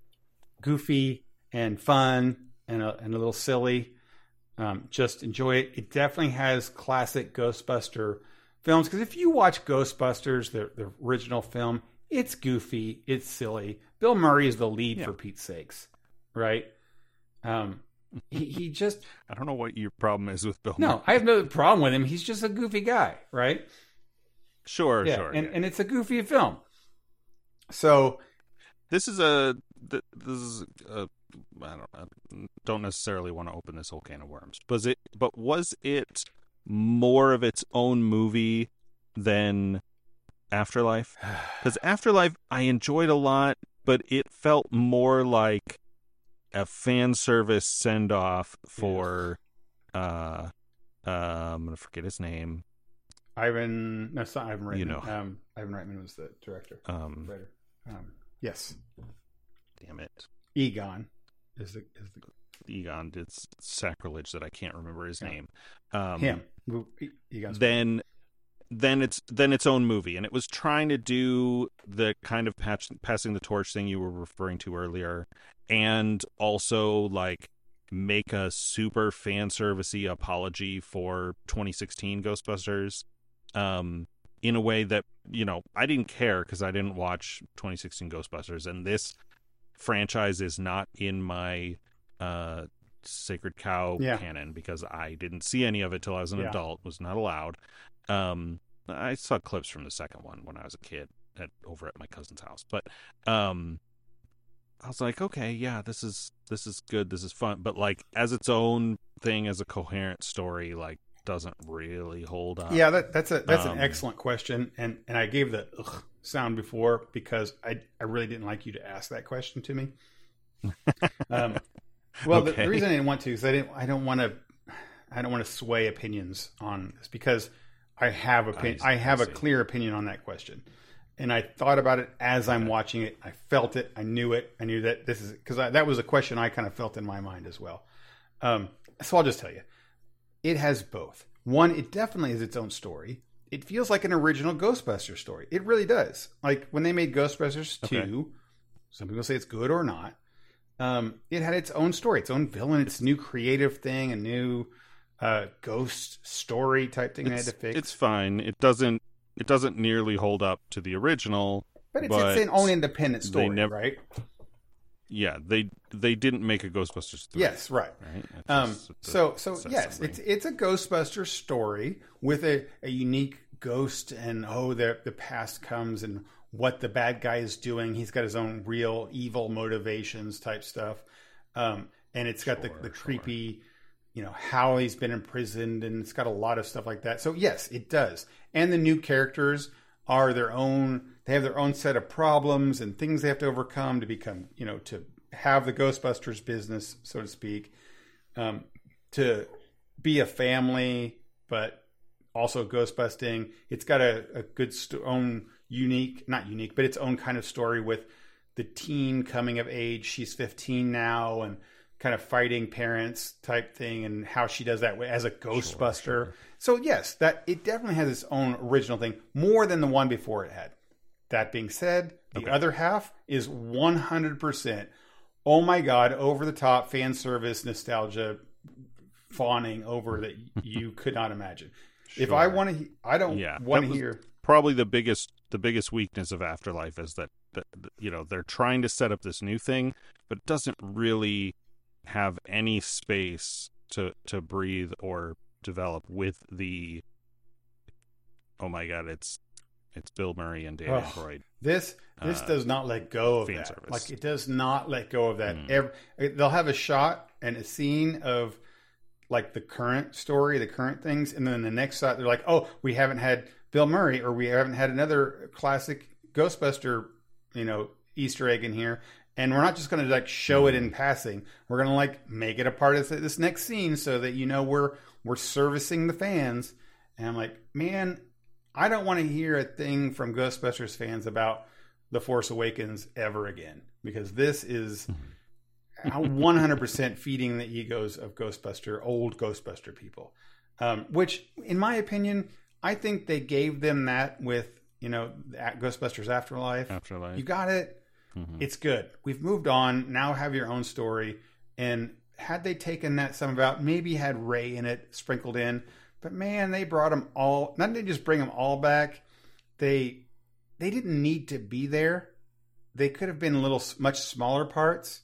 S2: goofy and fun and a, and a little silly. Um, just enjoy it. It definitely has classic Ghostbuster films. Because if you watch Ghostbusters, the, the original film, it's goofy, it's silly. Bill Murray is the lead, yeah. For Pete's sakes, right? Um, He, he just...
S1: I don't know what your problem is with Bill
S2: No,
S1: Murray.
S2: I have no problem with him. He's just a goofy guy, right?
S1: Sure,
S2: yeah,
S1: sure.
S2: And,
S1: yeah.
S2: and it's a goofy film. So...
S1: This is a... This is a... I don't, I don't necessarily want to open this whole can of worms. Was it, but was it more of its own movie than Afterlife? Because Afterlife I enjoyed a lot, but it felt more like a fan service send off for uh uh I'm gonna forget his name.
S2: Ivan no it's not Ivan Reitman.
S1: You know.
S2: Um Ivan Reitman was the director.
S1: Um,
S2: writer. Um yes.
S1: Damn it.
S2: Egon is the is the
S1: Egon did sacrilege that I can't remember his
S2: yeah.
S1: name. Um
S2: Him. Egon's
S1: then then it's then its own movie, and it was trying to do the kind of patch, passing the torch thing you were referring to earlier, and also like make a super fan servicey apology for twenty sixteen Ghostbusters, um, in a way that, you know, I didn't care because I didn't watch twenty sixteen Ghostbusters, and this franchise is not in my uh, Sacred Cow
S2: yeah.
S1: canon because I didn't see any of it till I was an
S2: yeah.
S1: adult, was not allowed. Um, I saw clips from the second one when I was a kid at over at my cousin's house, but um, I was like, okay, yeah, this is this is good, this is fun, but like as its own thing, as a coherent story, like doesn't really hold up.
S2: Yeah, that, that's a that's um, an excellent question, and and I gave the ugh sound before because I I really didn't like you to ask that question to me. um, well, okay. the, the reason I didn't want to is I didn't I don't want to I don't want to sway opinions on this because I have opinion I, I have I a clear opinion on that question. And I thought about it as I'm watching it. I felt it. I knew it. I knew that this is because that was a question I kind of felt in my mind as well. Um, so I'll just tell you, it has both. One, it definitely is its own story. it feels like an original Ghostbusters story. It really does. Like when they made Ghostbusters
S1: Okay.
S2: two, some people say it's good or not. Um, it had its own story, its own villain, its new creative thing, a new uh, ghost story type thing they had
S1: It's,
S2: to fix.
S1: it's fine. It doesn't. It doesn't nearly hold up to the original.
S2: but it's
S1: but
S2: its own independent
S1: they
S2: story,
S1: never-
S2: right?
S1: Yeah, they they didn't make a Ghostbusters three.
S2: Yes, right.
S1: Right. It's
S2: Um,
S1: just- it's a-
S2: so, so
S1: says
S2: yes,
S1: something.
S2: it's it's a Ghostbusters story with a, a unique ghost, and oh, the the past comes and what the bad guy is doing. He's got his own real evil motivations type stuff, um, and it's got
S1: Sure,
S2: the the
S1: sure.
S2: creepy, you know, how he's been imprisoned, and it's got a lot of stuff like that. So yes, it does, and the new characters are their own. They have their own set of problems and things they have to overcome to become, you know, to have the Ghostbusters business, so to speak, um, to be a family, but also ghostbusting. It's got a, a good st- own unique, not unique, but its own kind of story with the teen coming of age. She's fifteen now and kind of fighting parents type thing, and how she does that as a Ghostbuster.
S1: Sure, sure.
S2: So yes, that it definitely has its own original thing, more than the one before it had. That being said, the
S1: Okay.
S2: other half is one hundred percent, oh my God, over the top fan service, nostalgia, fawning over that you could not imagine. If I
S1: Sure.
S2: want to, I don't
S1: Yeah,
S2: want
S1: that
S2: to
S1: was-
S2: hear.
S1: Probably the biggest the biggest weakness of Afterlife is that, that that, you know, they're trying to set up this new thing, but it doesn't really have any space to to breathe or develop with the. Oh my God! It's it's Bill Murray and Dan
S2: Oh.
S1: Aykroyd.
S2: This this
S1: Uh,
S2: does not let go of
S1: fan
S2: that.
S1: service.
S2: Like it does not let go of that.
S1: Mm.
S2: Every, they'll have a shot and a scene of like the current story, the current things, and then the next shot they're like, "Oh, we haven't had Bill Murray, or we haven't had another classic Ghostbuster, you know, Easter egg in here." And we're not just going to like show it in passing. We're going to like make it a part of this next scene so that you know we're we're servicing the fans. And I'm like, man, I don't want to hear a thing from Ghostbusters fans about The Force Awakens ever again, because this is one hundred percent feeding the egos of Ghostbuster, old Ghostbuster people. Um, which, in my opinion, I think they gave them that with, you know, Ghostbusters Afterlife.
S1: Afterlife.
S2: You got it.
S1: Mhm.
S2: It's good. We've moved on. Now have your own story. And had they taken that some about, maybe had Ray in it sprinkled in. But man, they brought them all. Not they just bring them all back. They they didn't need to be there. They could have been little, much smaller parts.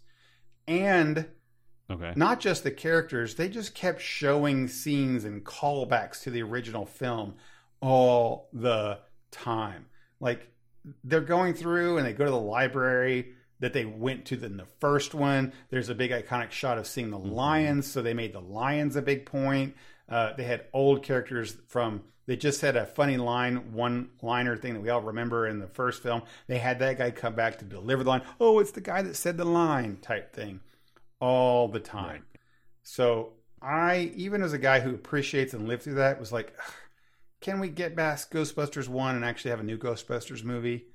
S2: And
S1: Okay.
S2: not just the characters, they just kept showing scenes and callbacks to the original film all the time. Like they're going through and they go to the library that they went to in the first one. There's a big iconic shot of seeing the lions, so they made the lions a big point. Uh, they had old characters from, they just had a funny line, one liner thing that we all remember in the first film. They had that guy come back to deliver the line. Oh, it's the guy that said the line type thing all the time.
S1: Right.
S2: So I, even as a guy who appreciates and lived through that, was like, ugh, can we get past Ghostbusters one and actually have a new Ghostbusters movie?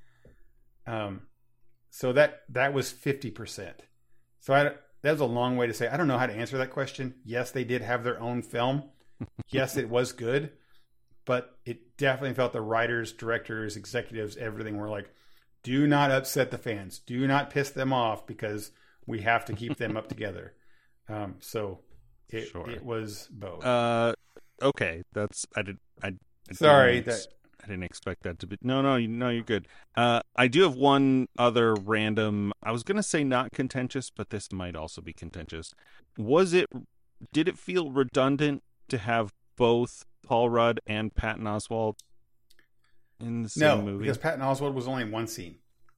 S2: Um, so that that was fifty percent. So I, that was a long way to say, I don't know how to answer that question. Yes, they did have their own film. Yes, it was good. But it definitely felt the writers, directors, executives, everything were like, do not upset the fans. Do not piss them off because we have to keep them up together. Um, so it,
S1: Sure.
S2: it was both.
S1: Uh, okay. That's I did. I, I
S2: Sorry,
S1: didn't
S2: that
S1: ex- I didn't expect that to be. No, no, you- no. You're good. Uh, I do have one other random. I was gonna say not contentious, but this might also be contentious. Was it? Did it feel redundant to have both Paul Rudd and Patton Oswalt in the same
S2: no,
S1: movie?
S2: because Patton Oswalt was only in one scene.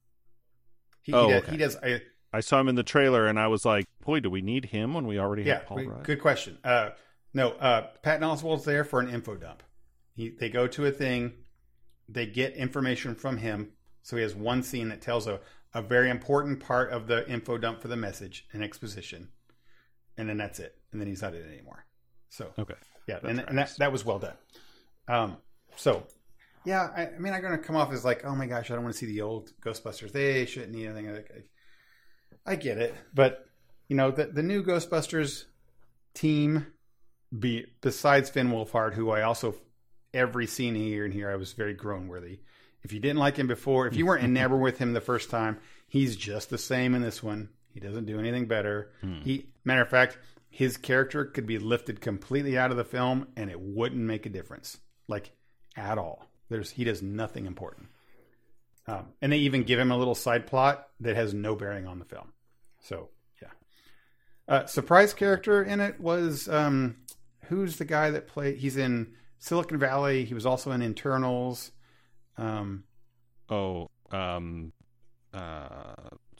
S2: He,
S1: Oh,
S2: he, does,
S1: okay.
S2: he does. I,
S1: I saw him in the trailer, and I was like, "Boy, do we need him when we already
S2: yeah,
S1: have Paul
S2: we-
S1: Rudd?"
S2: good question. Uh, no, uh, Patton Oswalt's there for an info dump. He, they go to a thing, they get information from him. So he has one scene that tells a, a very important part of the info dump for the message and exposition. And then that's it. And then he's not in it anymore. So,
S1: Okay.
S2: yeah,
S1: That's
S2: and,
S1: right.
S2: and that, that was well done. Um, so, yeah, I, I mean, I'm going to come off as like, oh my gosh, I don't want to see the old Ghostbusters. They shouldn't need anything. Like, I, I get it. But, you know, the, the new Ghostbusters team, be besides Finn Wolfhard, who I also every scene here and here, I was very groan worthy. If you didn't like him before, if you weren't enamored with him the first time, he's just the same in this one. He doesn't do anything better. Hmm. He, matter of fact, his character could be lifted completely out of the film and it wouldn't make a difference, like at all. There's he does nothing important. Um, and they even give him a little side plot that has no bearing on the film. So, yeah. Uh, surprise character in it was, um, who's the guy that played, he's in Silicon Valley. He was also in Internals. Um,
S1: oh, um, uh,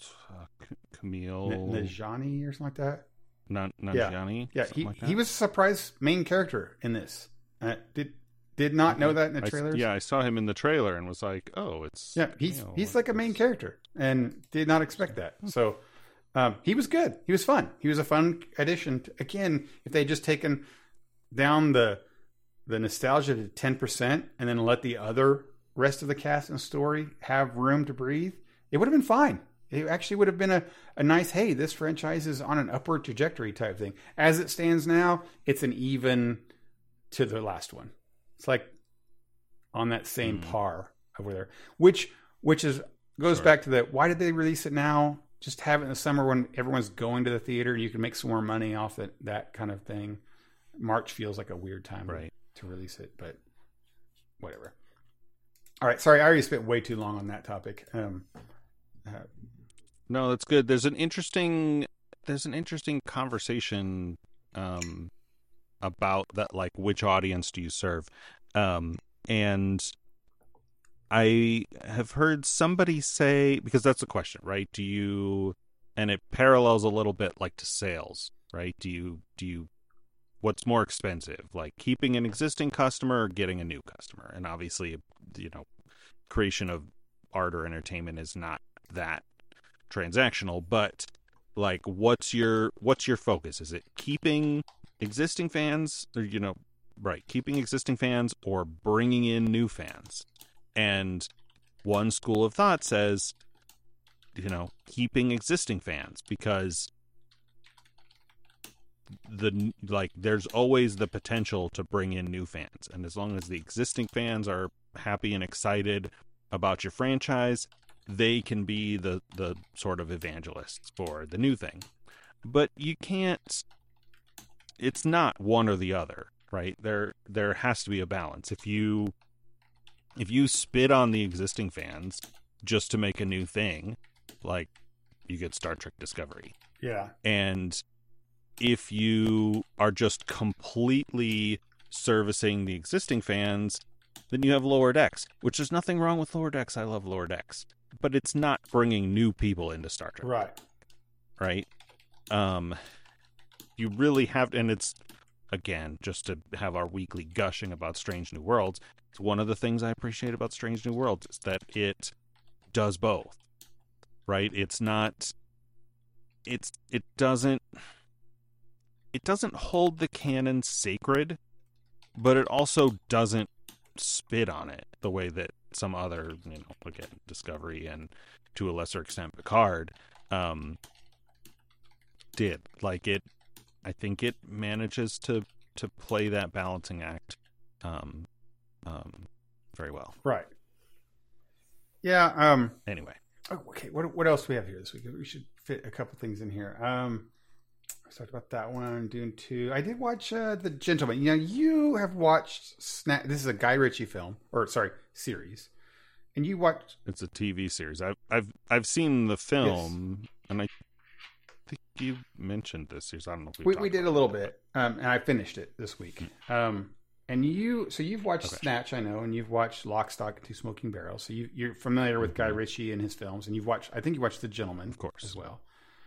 S1: Camille
S2: N- Najani or something like that.
S1: Not Najani.
S2: Yeah, yeah. He like he was a surprise main character in this. Uh, did did not okay. know that in the trailers.
S1: I, yeah, I saw him in the trailer and was like, oh, it's
S2: yeah. He's you know, he's like a main character and did not expect that. So um, he was good. He was fun. He was a fun addition. To, again, if they just taken down the the nostalgia to ten percent and then let the other rest of the cast and story have room to breathe, it would have been fine. It actually would have been a, a nice, hey, this franchise is on an upward trajectory type thing. As it stands now, it's an even to the last one. It's like on that same mm. par over there, which which is goes sure. back to that. Why did they release it now? Just have it in the summer when everyone's going to the theater. You can make some more money off it, that kind of thing. March feels like a weird time
S1: right.
S2: to release it, but whatever. All right, sorry, I already spent way too long on that topic. Um, uh,
S1: no, that's good. There's an interesting, there's an interesting conversation um, about that, like which audience do you serve? Um, and I have heard somebody say, because that's the question, right? Do you, and it parallels a little bit like to sales, right? Do you, do you, what's more expensive, like keeping an existing customer or getting a new customer? And obviously, you know, creation of art or entertainment is not that transactional, but like, what's your, what's your focus? Is it keeping existing fans, or, you know, right, keeping existing fans or bringing in new fans? And one school of thought says, you know, keeping existing fans, because the like there's always the potential to bring in new fans, and as long as the existing fans are happy and excited about your franchise, they can be the the sort of evangelists for the new thing. But you can't, it's not one or the other, right? There there has to be a balance. If you if you spit on the existing fans just to make a new thing, like you get Star Trek Discovery.
S2: Yeah.
S1: And if you are just completely servicing the existing fans, then you have Lower Decks, which there's nothing wrong with Lower Decks. I love Lower Decks, but it's not bringing new people into Star Trek.
S2: Right.
S1: Right. Um, you really have, and it's, again, just to have our weekly gushing about Strange New Worlds, it's one of the things I appreciate about Strange New Worlds is that it does both. Right? It's not, it's, it doesn't, it doesn't hold the canon sacred, but it also doesn't spit on it the way that some other, you know, again, Discovery and to a lesser extent Picard um, did. Like it, I think it manages to to play that balancing act um, um, very well.
S2: Right. Yeah. Um,
S1: anyway.
S2: Oh, okay. What what else do we have here this week? We should fit a couple things in here. Um, I talked about that one. Dune two. I did watch uh, The Gentleman. You know, you have watched Snatch. This is a Guy Ritchie film, or sorry, series. And you watched.
S1: It's a T V series. I've I've I've seen the film, yes. And I think you mentioned this series. I don't know if
S2: we we, we did a little bit, um, and I finished it this week. Mm. Um, and you, so you've watched okay. Snatch, I know, and you've watched Lock, Stock, and Two Smoking Barrels. So you, you're familiar with mm-hmm. Guy Ritchie and his films, and you've watched. I think you watched The Gentleman,
S1: of course,
S2: as well.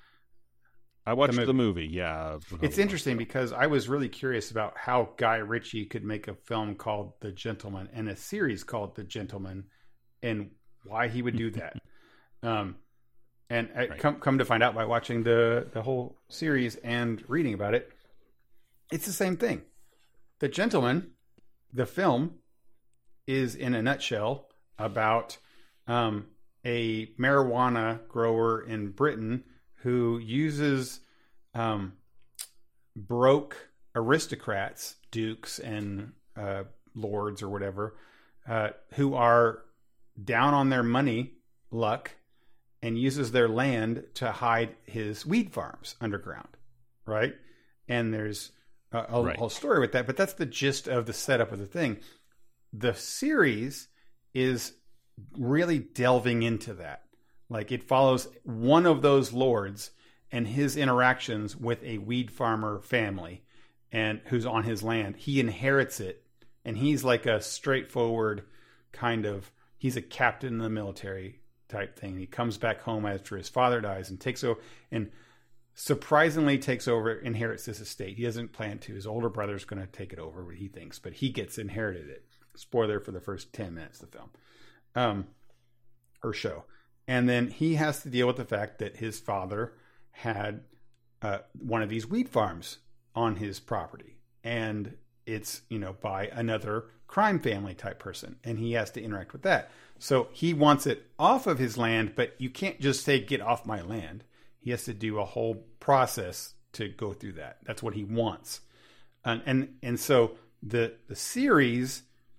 S1: I watched the movie. The movie yeah.
S2: It's interesting because I was really curious about how Guy Ritchie could make a film called The Gentleman and a series called The Gentleman, and why he would do that. um, and I right. come come to find out by watching the the whole series and reading about it, it's the same thing. The Gentleman, the film, is in a nutshell about um, a marijuana grower in Britain who uses um, broke aristocrats, dukes, and uh, lords or whatever, uh, who are down on their money luck and uses their land to hide his weed farms underground, right? And there's a, a right. whole story with that, but that's the gist of the setup of the thing. The series is really delving into that. Like, it follows one of those lords and his interactions with a weed farmer family and who's on his land. He inherits it, and he's like a straightforward kind of, he's a captain in the military type thing. He comes back home after his father dies and takes over, and surprisingly takes over, inherits this estate. He doesn't plan to. His older brother's going to take it over, what he thinks, but he gets inherited it. Spoiler for the first ten minutes of the film, um, or show. And then he has to deal with the fact that his father had uh, one of these weed farms on his property, and it's, you know, by another crime family type person, and he has to interact with that. So he wants it off of his land, but you can't just say, get off my land. He has to do a whole process to go through that. That's what he wants. And and, and so the the series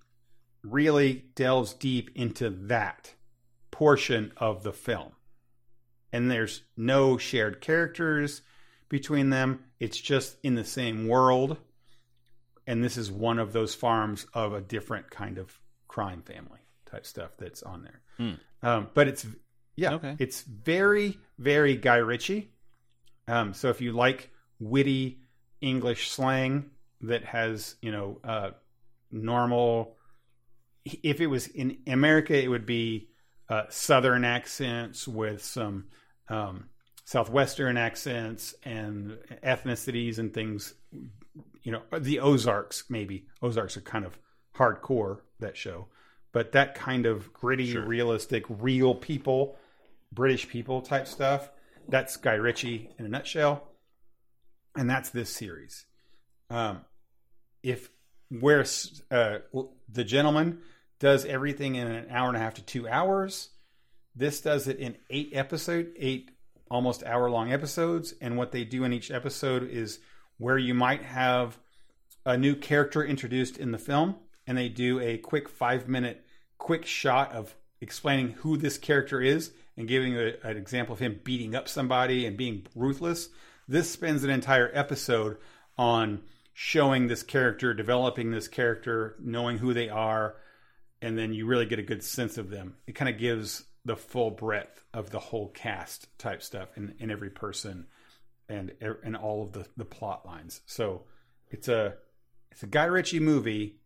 S2: really delves deep into that portion of the film. And there's no shared characters between them. It's just in the same world. And this is one of those farms of a different kind of crime family type stuff that's on there. Mm. Um, but it's, yeah, okay. It's very, very Guy Ritchie. Um, so if you like witty English slang that has, you know, uh, normal, if it was in America, it would be uh, Southern accents with some um, Southwestern accents and ethnicities and things. You know, the Ozarks, maybe. Ozarks are kind of hardcore, that show. But that kind of gritty, sure. realistic, real people, British people type stuff, that's Guy Ritchie in a nutshell. And that's this series. Um, if where uh, The Gentleman does everything in an hour and a half to two hours, this does it in eight episodes, eight almost hour-long episodes. And what they do in each episode is where you might have a new character introduced in the film, and they do a quick five-minute quick shot of explaining who this character is and giving a, an example of him beating up somebody and being ruthless. This spends an entire episode on showing this character, developing this character, knowing who they are, and then you really get a good sense of them. It kind of gives the full breadth of the whole cast type stuff in, in every person and and all of the, the plot lines. So it's a it's a Guy Ritchie movie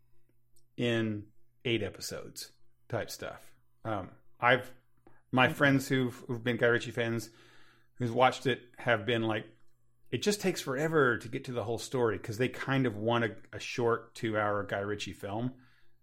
S2: in eight episodes type stuff. Um, I've my mm-hmm. friends who've who've been Guy Ritchie fans who's watched it have been like, it just takes forever to get to the whole story because they kind of want a, a short two hour Guy Ritchie film.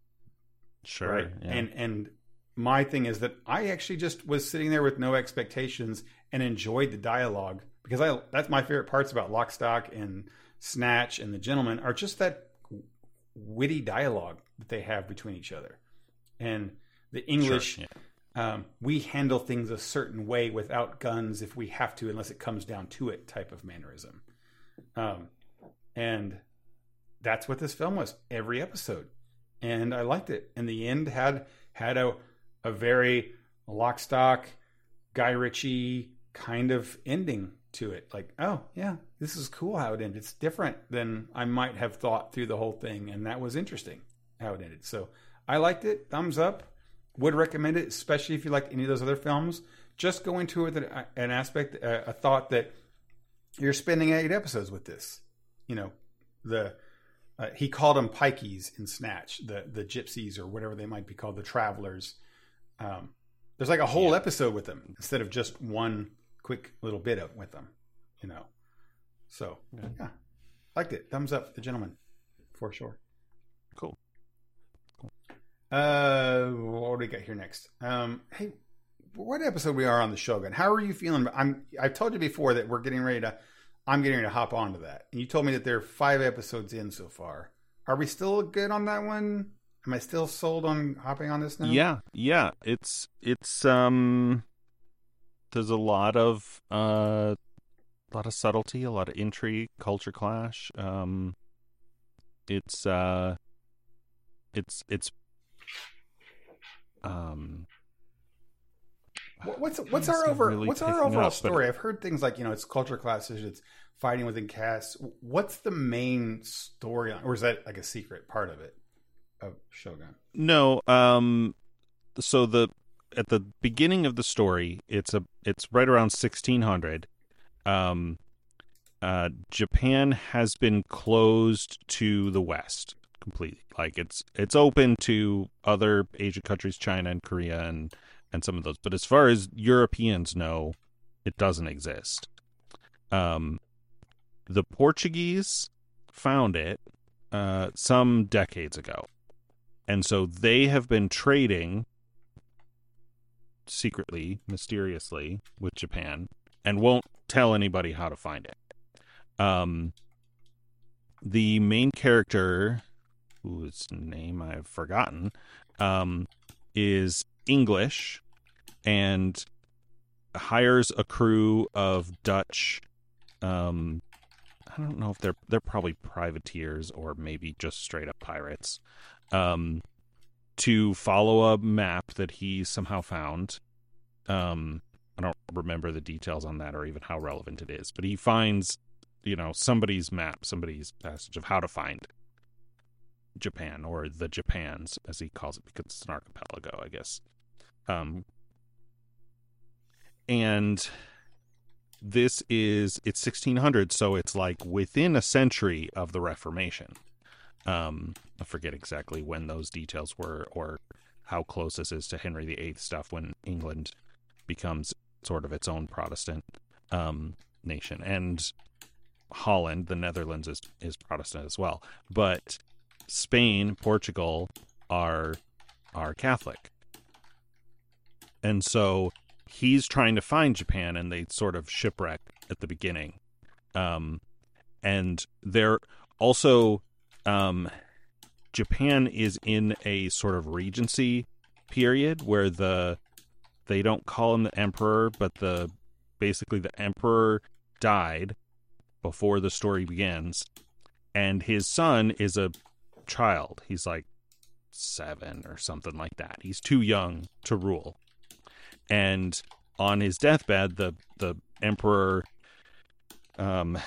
S1: Sure.
S2: Right.
S1: Yeah.
S2: And and my thing is that I actually just was sitting there with no expectations and enjoyed the dialogue. Because I that's my favorite parts about Lock, Stock, and Snatch and The Gentleman are just that witty dialogue that they have between each other. And the English, sure, yeah. um, we handle things a certain way without guns if we have to, unless it comes down to it type of mannerism. Um, and that's what this film was, every episode. And I liked it. And the end had had a, a very Lock, Stock, Guy Ritchie kind of ending to it. Like, oh yeah, this is cool how it ended. It's different than I might have thought through the whole thing, and that was interesting how it ended. So I liked it. Thumbs up. Would recommend it, especially if you liked any of those other films. Just go into it with an aspect, a thought that you're spending eight episodes with this. You know, the uh, he called them pikeys in Snatch, the the gypsies or whatever they might be called, the travelers. Um, there's like a whole yeah. episode with them instead of just one quick little bit of with them, you know. So yeah. yeah, liked it. Thumbs up, The Gentleman, for sure.
S1: Cool.
S2: Cool. Uh, what do we got here next? Um, hey, what episode we are on the Shogun? How are you feeling? I'm. I've told you before that we're getting ready to. I'm getting ready to hop onto that, and you told me that there are five episodes in so far. Are we still good on that one? Am I still sold on hopping on this now?
S1: Yeah, yeah. It's it's um. There's a lot of uh, a lot of subtlety, a lot of intrigue, culture clash. Um, it's uh, it's it's um.
S2: What's what's our over really what's our overall up, story? But... I've heard things like, you know, it's culture clashes, it's fighting within castes. What's the main story, or is that like a secret part of it of Shogun?
S1: No, um, so the at the beginning of the story, it's a it's right around sixteen hundred. Um, uh, Japan has been closed to the West completely. Like it's it's open to other Asian countries, China and Korea and. and some of those. But as far as Europeans know, it doesn't exist. Um, the Portuguese found it uh, some decades ago. And so they have been trading secretly, mysteriously, with Japan and won't tell anybody how to find it. Um, the main character, whose name I've forgotten, um, is English and hires a crew of Dutch. Um, I don't know if they're they're probably privateers or maybe just straight up pirates. Um, to follow a map that he somehow found. Um, I don't remember the details on that or even how relevant it is, but he finds, you know, somebody's map, somebody's passage of how to find Japan, or the Japans, as he calls it, because it's an archipelago, I guess. Um, and this is, it's sixteen hundred, so it's like within a century of the Reformation. Um, I forget exactly when those details were or how close this is to Henry the Eighth stuff, when England becomes sort of its own Protestant um, nation. And Holland, the Netherlands, is, is Protestant as well. But Spain, Portugal are are Catholic. And so he's trying to find Japan, and they sort of shipwreck at the beginning. Um, and they're also, um, Japan is in a sort of regency period where the, they don't call him the emperor, but the, basically the emperor died before the story begins. And his son is a child. He's like seven or something like that. He's too young to rule. And on his deathbed, the the emperor, um,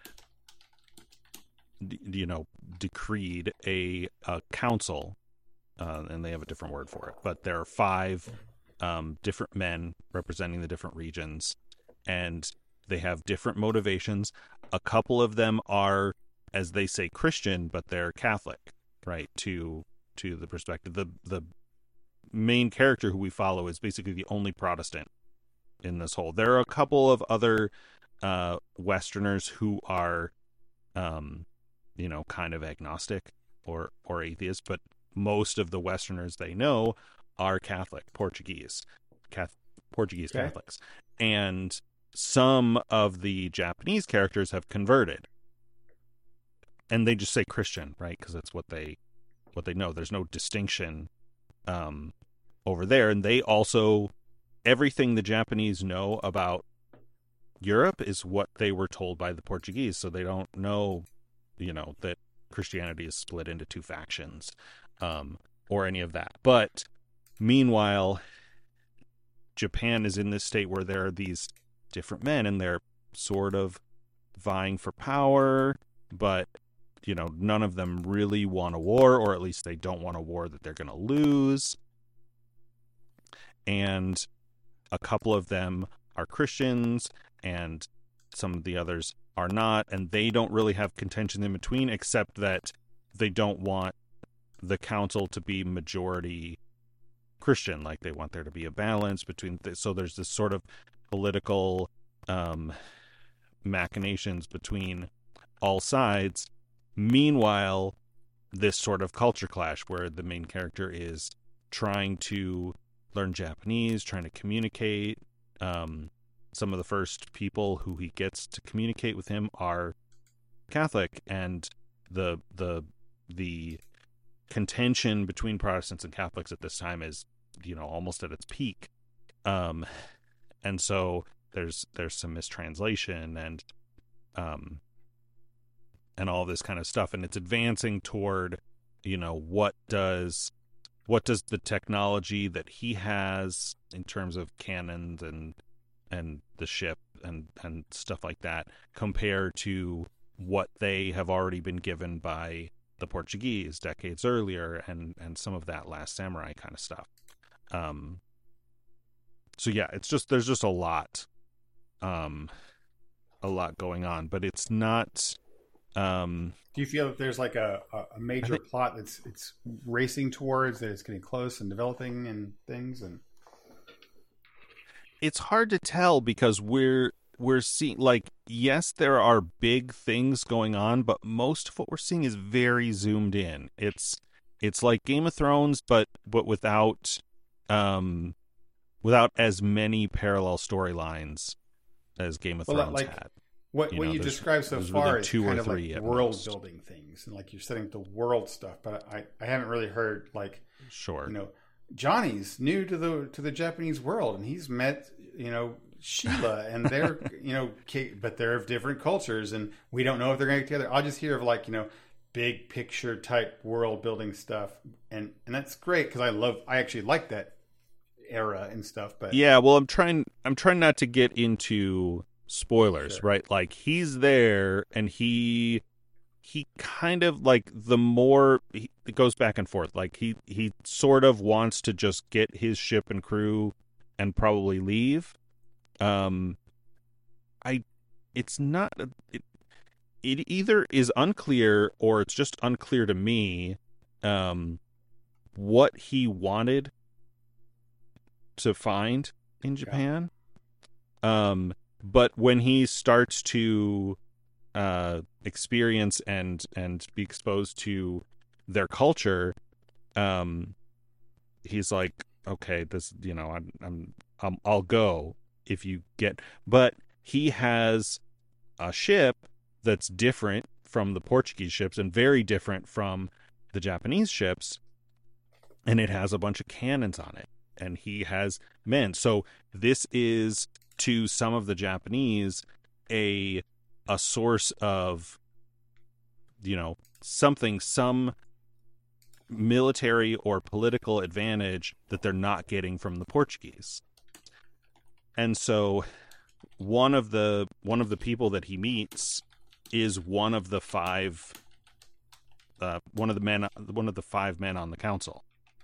S1: d- you know, decreed a, a council, uh, and they have a different word for it. But there are five um, different men representing the different regions, and they have different motivations. A couple of them are, as they say, Christian, but they're Catholic, right? To to the perspective, the the main character who we follow is basically the only Protestant in this whole. There are a couple of other uh, Westerners who are, um, you know, kind of agnostic or or atheist, but most of the Westerners they know are Catholic, Portuguese, Catholic, Portuguese okay. Catholics, and some of the Japanese characters have converted. And they just say Christian, right? Because that's what they what they know. There's no distinction um, over there. And they also, everything the Japanese know about Europe is what they were told by the Portuguese. So they don't know, you know, that Christianity is split into two factions um, or any of that. But meanwhile, Japan is in this state where there are these different men and they're sort of vying for power, but you know, none of them really want a war, or at least they don't want a war that they're going to lose. And a couple of them are Christians, and some of the others are not, and they don't really have contention in between, except that they don't want the council to be majority Christian. Like, they want there to be a balance between, th- so there's this sort of political um, machinations between all sides. Meanwhile, this sort of culture clash where the main character is trying to learn Japanese, trying to communicate. Um, some of the first people who he gets to communicate with him are Catholic, and the the the contention between Protestants and Catholics at this time is, you know, almost at its peak. Um, and so there's there's some mistranslation and um. and all this kind of stuff, and it's advancing toward you know, what does what does the technology that he has in terms of cannons and and the ship and and stuff like that compare to what they have already been given by the Portuguese decades earlier, and and some of that Last Samurai kind of stuff. Um so yeah, it's just there's just a lot um a lot going on, but it's not um
S2: do you feel that there's like a, a major think, plot that's it's racing towards, that it's getting close and developing and things? And
S1: it's hard to tell because we're we're seeing, like, yes, there are big things going on, but most of what we're seeing is very zoomed in. It's it's like Game of Thrones, but but without um without as many parallel storylines as Game of
S2: well,
S1: Thrones
S2: like,
S1: had.
S2: What you, what know, you described so far is kind of like world most. building things, and like you're setting up the world stuff. But I, I haven't really heard like
S1: sure
S2: you know Johnny's new to the to the Japanese world, and he's met you know Sheila, and they're you know but they're of different cultures, and we don't know if they're going to get together. I'll just hear of like you know big picture type world building stuff, and and that's great because I love I actually like that era and stuff. But
S1: yeah, well, I'm trying I'm trying not to get into spoilers, sure. right? Like he's there, and he he kind of like the more he, it goes back and forth. Like he he sort of wants to just get his ship and crew and probably leave. Um, I it's not it, it either is unclear or it's just unclear to me um what he wanted to find in Japan. Yeah. Um But when he starts to uh, experience and and be exposed to their culture, um, he's like, okay, this, you know, I'm, I'm, I'm, I'll go if you get. But he has a ship that's different from the Portuguese ships and very different from the Japanese ships, and it has a bunch of cannons on it, and he has men. So this is, to some of the Japanese, a a source of, you know, something, some military or political advantage that they're not getting from the Portuguese. And so one of the one of the people that he meets is one of the five uh, one of the men one of the five men on the council.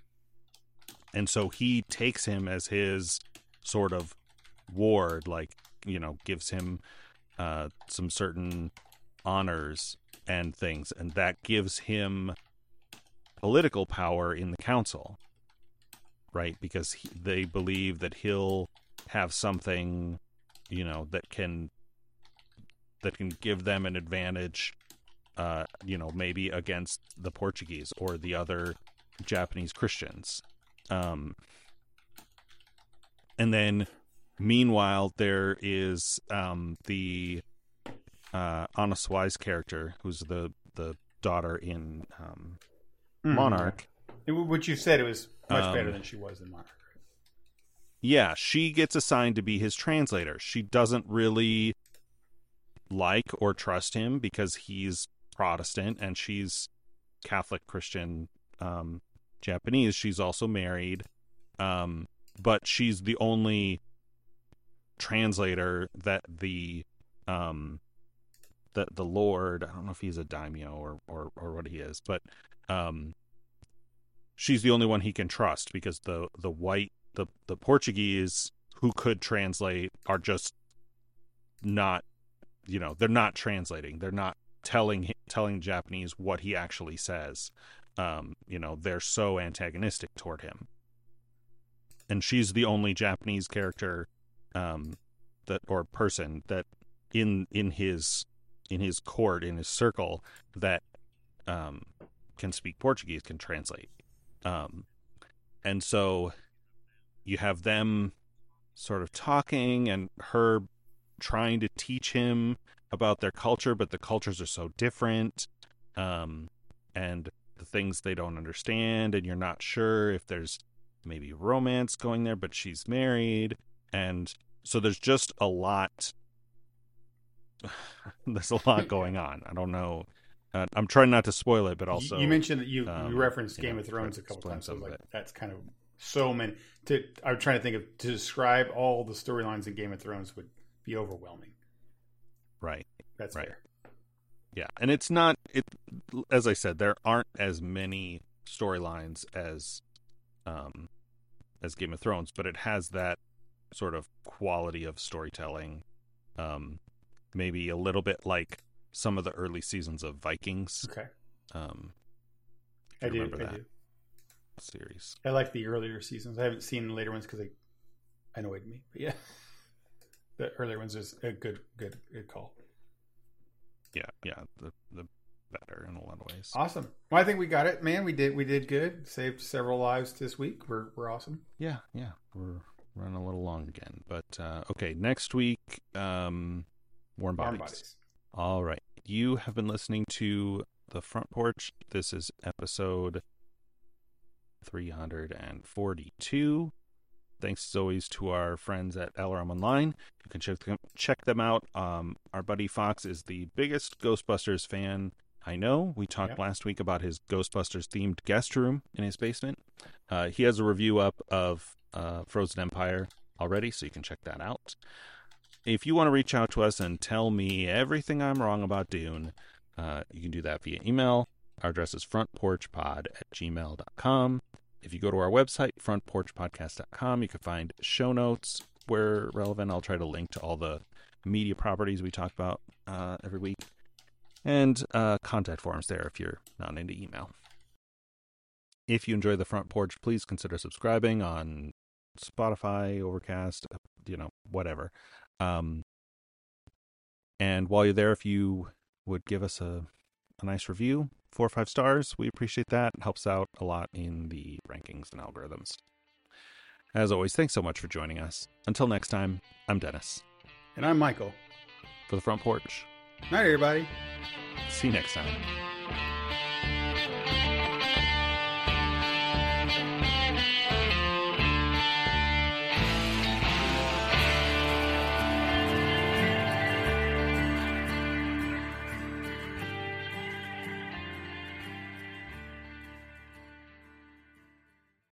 S1: And so he takes him as his sort of ward, like, you know, gives him uh, some certain honors and things, and that gives him political power in the council, right? Because he, they believe that he'll have something, you know, that can that can give them an advantage, uh, you know, maybe against the Portuguese or the other Japanese Christians. Um, and then meanwhile, there is um, the uh, Anna Sawai's character, who's the, the daughter in um, mm. Monarch.
S2: Which you said it was much um, better than she was in Monarch.
S1: Yeah, she gets assigned to be his translator. She doesn't really like or trust him because he's Protestant and she's Catholic Christian um, Japanese. She's also married, um, but she's the only translator that the um that the Lord, I don't know if he's a daimyo or or, or what he is, but um she's the only one he can trust, because the the white the the Portuguese who could translate are just not, you know, they're not translating, they're not telling telling Japanese what he actually says. Um you know, they're so antagonistic toward him, and she's the only Japanese character um that or person that in in his in his court, in his circle, that um can speak Portuguese, can translate. Um and so you have them sort of talking, and her trying to teach him about their culture, but the cultures are so different, um and the things they don't understand, and you're not sure if there's maybe romance going there, but she's married, and so there's just a lot there's a lot going on. I don't know Uh, I'm trying not to spoil it, but also
S2: you mentioned that you,
S1: um,
S2: you referenced Game
S1: know,
S2: of Thrones a couple times. So
S1: some
S2: like
S1: of it.
S2: that's kind of so many. To I'm trying to think of to describe all the storylines in Game of Thrones would be overwhelming.
S1: Right.
S2: That's
S1: right.
S2: fair.
S1: Yeah, and it's not it. As I said, there aren't as many storylines as, um, as Game of Thrones, but it has that sort of quality of storytelling. Um, maybe a little bit like some of the early seasons of Vikings.
S2: Okay.
S1: Um,
S2: I do.
S1: remember
S2: I
S1: that
S2: do.
S1: series.
S2: I like the earlier seasons. I haven't seen the later ones because they annoyed me. But yeah, the earlier ones is a good, good, good call.
S1: Yeah, yeah, the the better in a lot of ways.
S2: Awesome. Well, I think we got it, man. We did, we did good. Saved several lives this week. We're we're awesome.
S1: Yeah, yeah, we're running a little long again, but uh, okay. Next week, um, Warm Bodies.
S2: Warm Bodies.
S1: All right, you have been listening to The Front Porch. This is episode three hundred forty-two. Thanks as always to our friends at Alarum Online. You can check them, check them out. Um, our buddy Fox is the biggest Ghostbusters fan I know. We talked yep. last week about his Ghostbusters themed guest room in his basement. Uh, he has a review up of uh, Frozen Empire already, so you can check that out. If you want to reach out to us and tell me everything I'm wrong about Dune, uh, you can do that via email. Our address is frontporchpod at gmail dot com. If you go to our website, front porch podcast dot com, you can find show notes where relevant. I'll try to link to all the media properties we talk about uh, every week. And uh, contact forms there if you're not into email. If you enjoy The Front Porch, please consider subscribing on Spotify, Overcast, you know, whatever. Um, and while you're there, if you would give us a, a nice review, four or five stars, we appreciate that. It helps out a lot in the rankings and algorithms. As always, thanks so much for joining us. Until next time, I'm Dennis.
S2: And I'm Michael.
S1: For The Front Porch.
S2: Night, everybody.
S1: See you next time.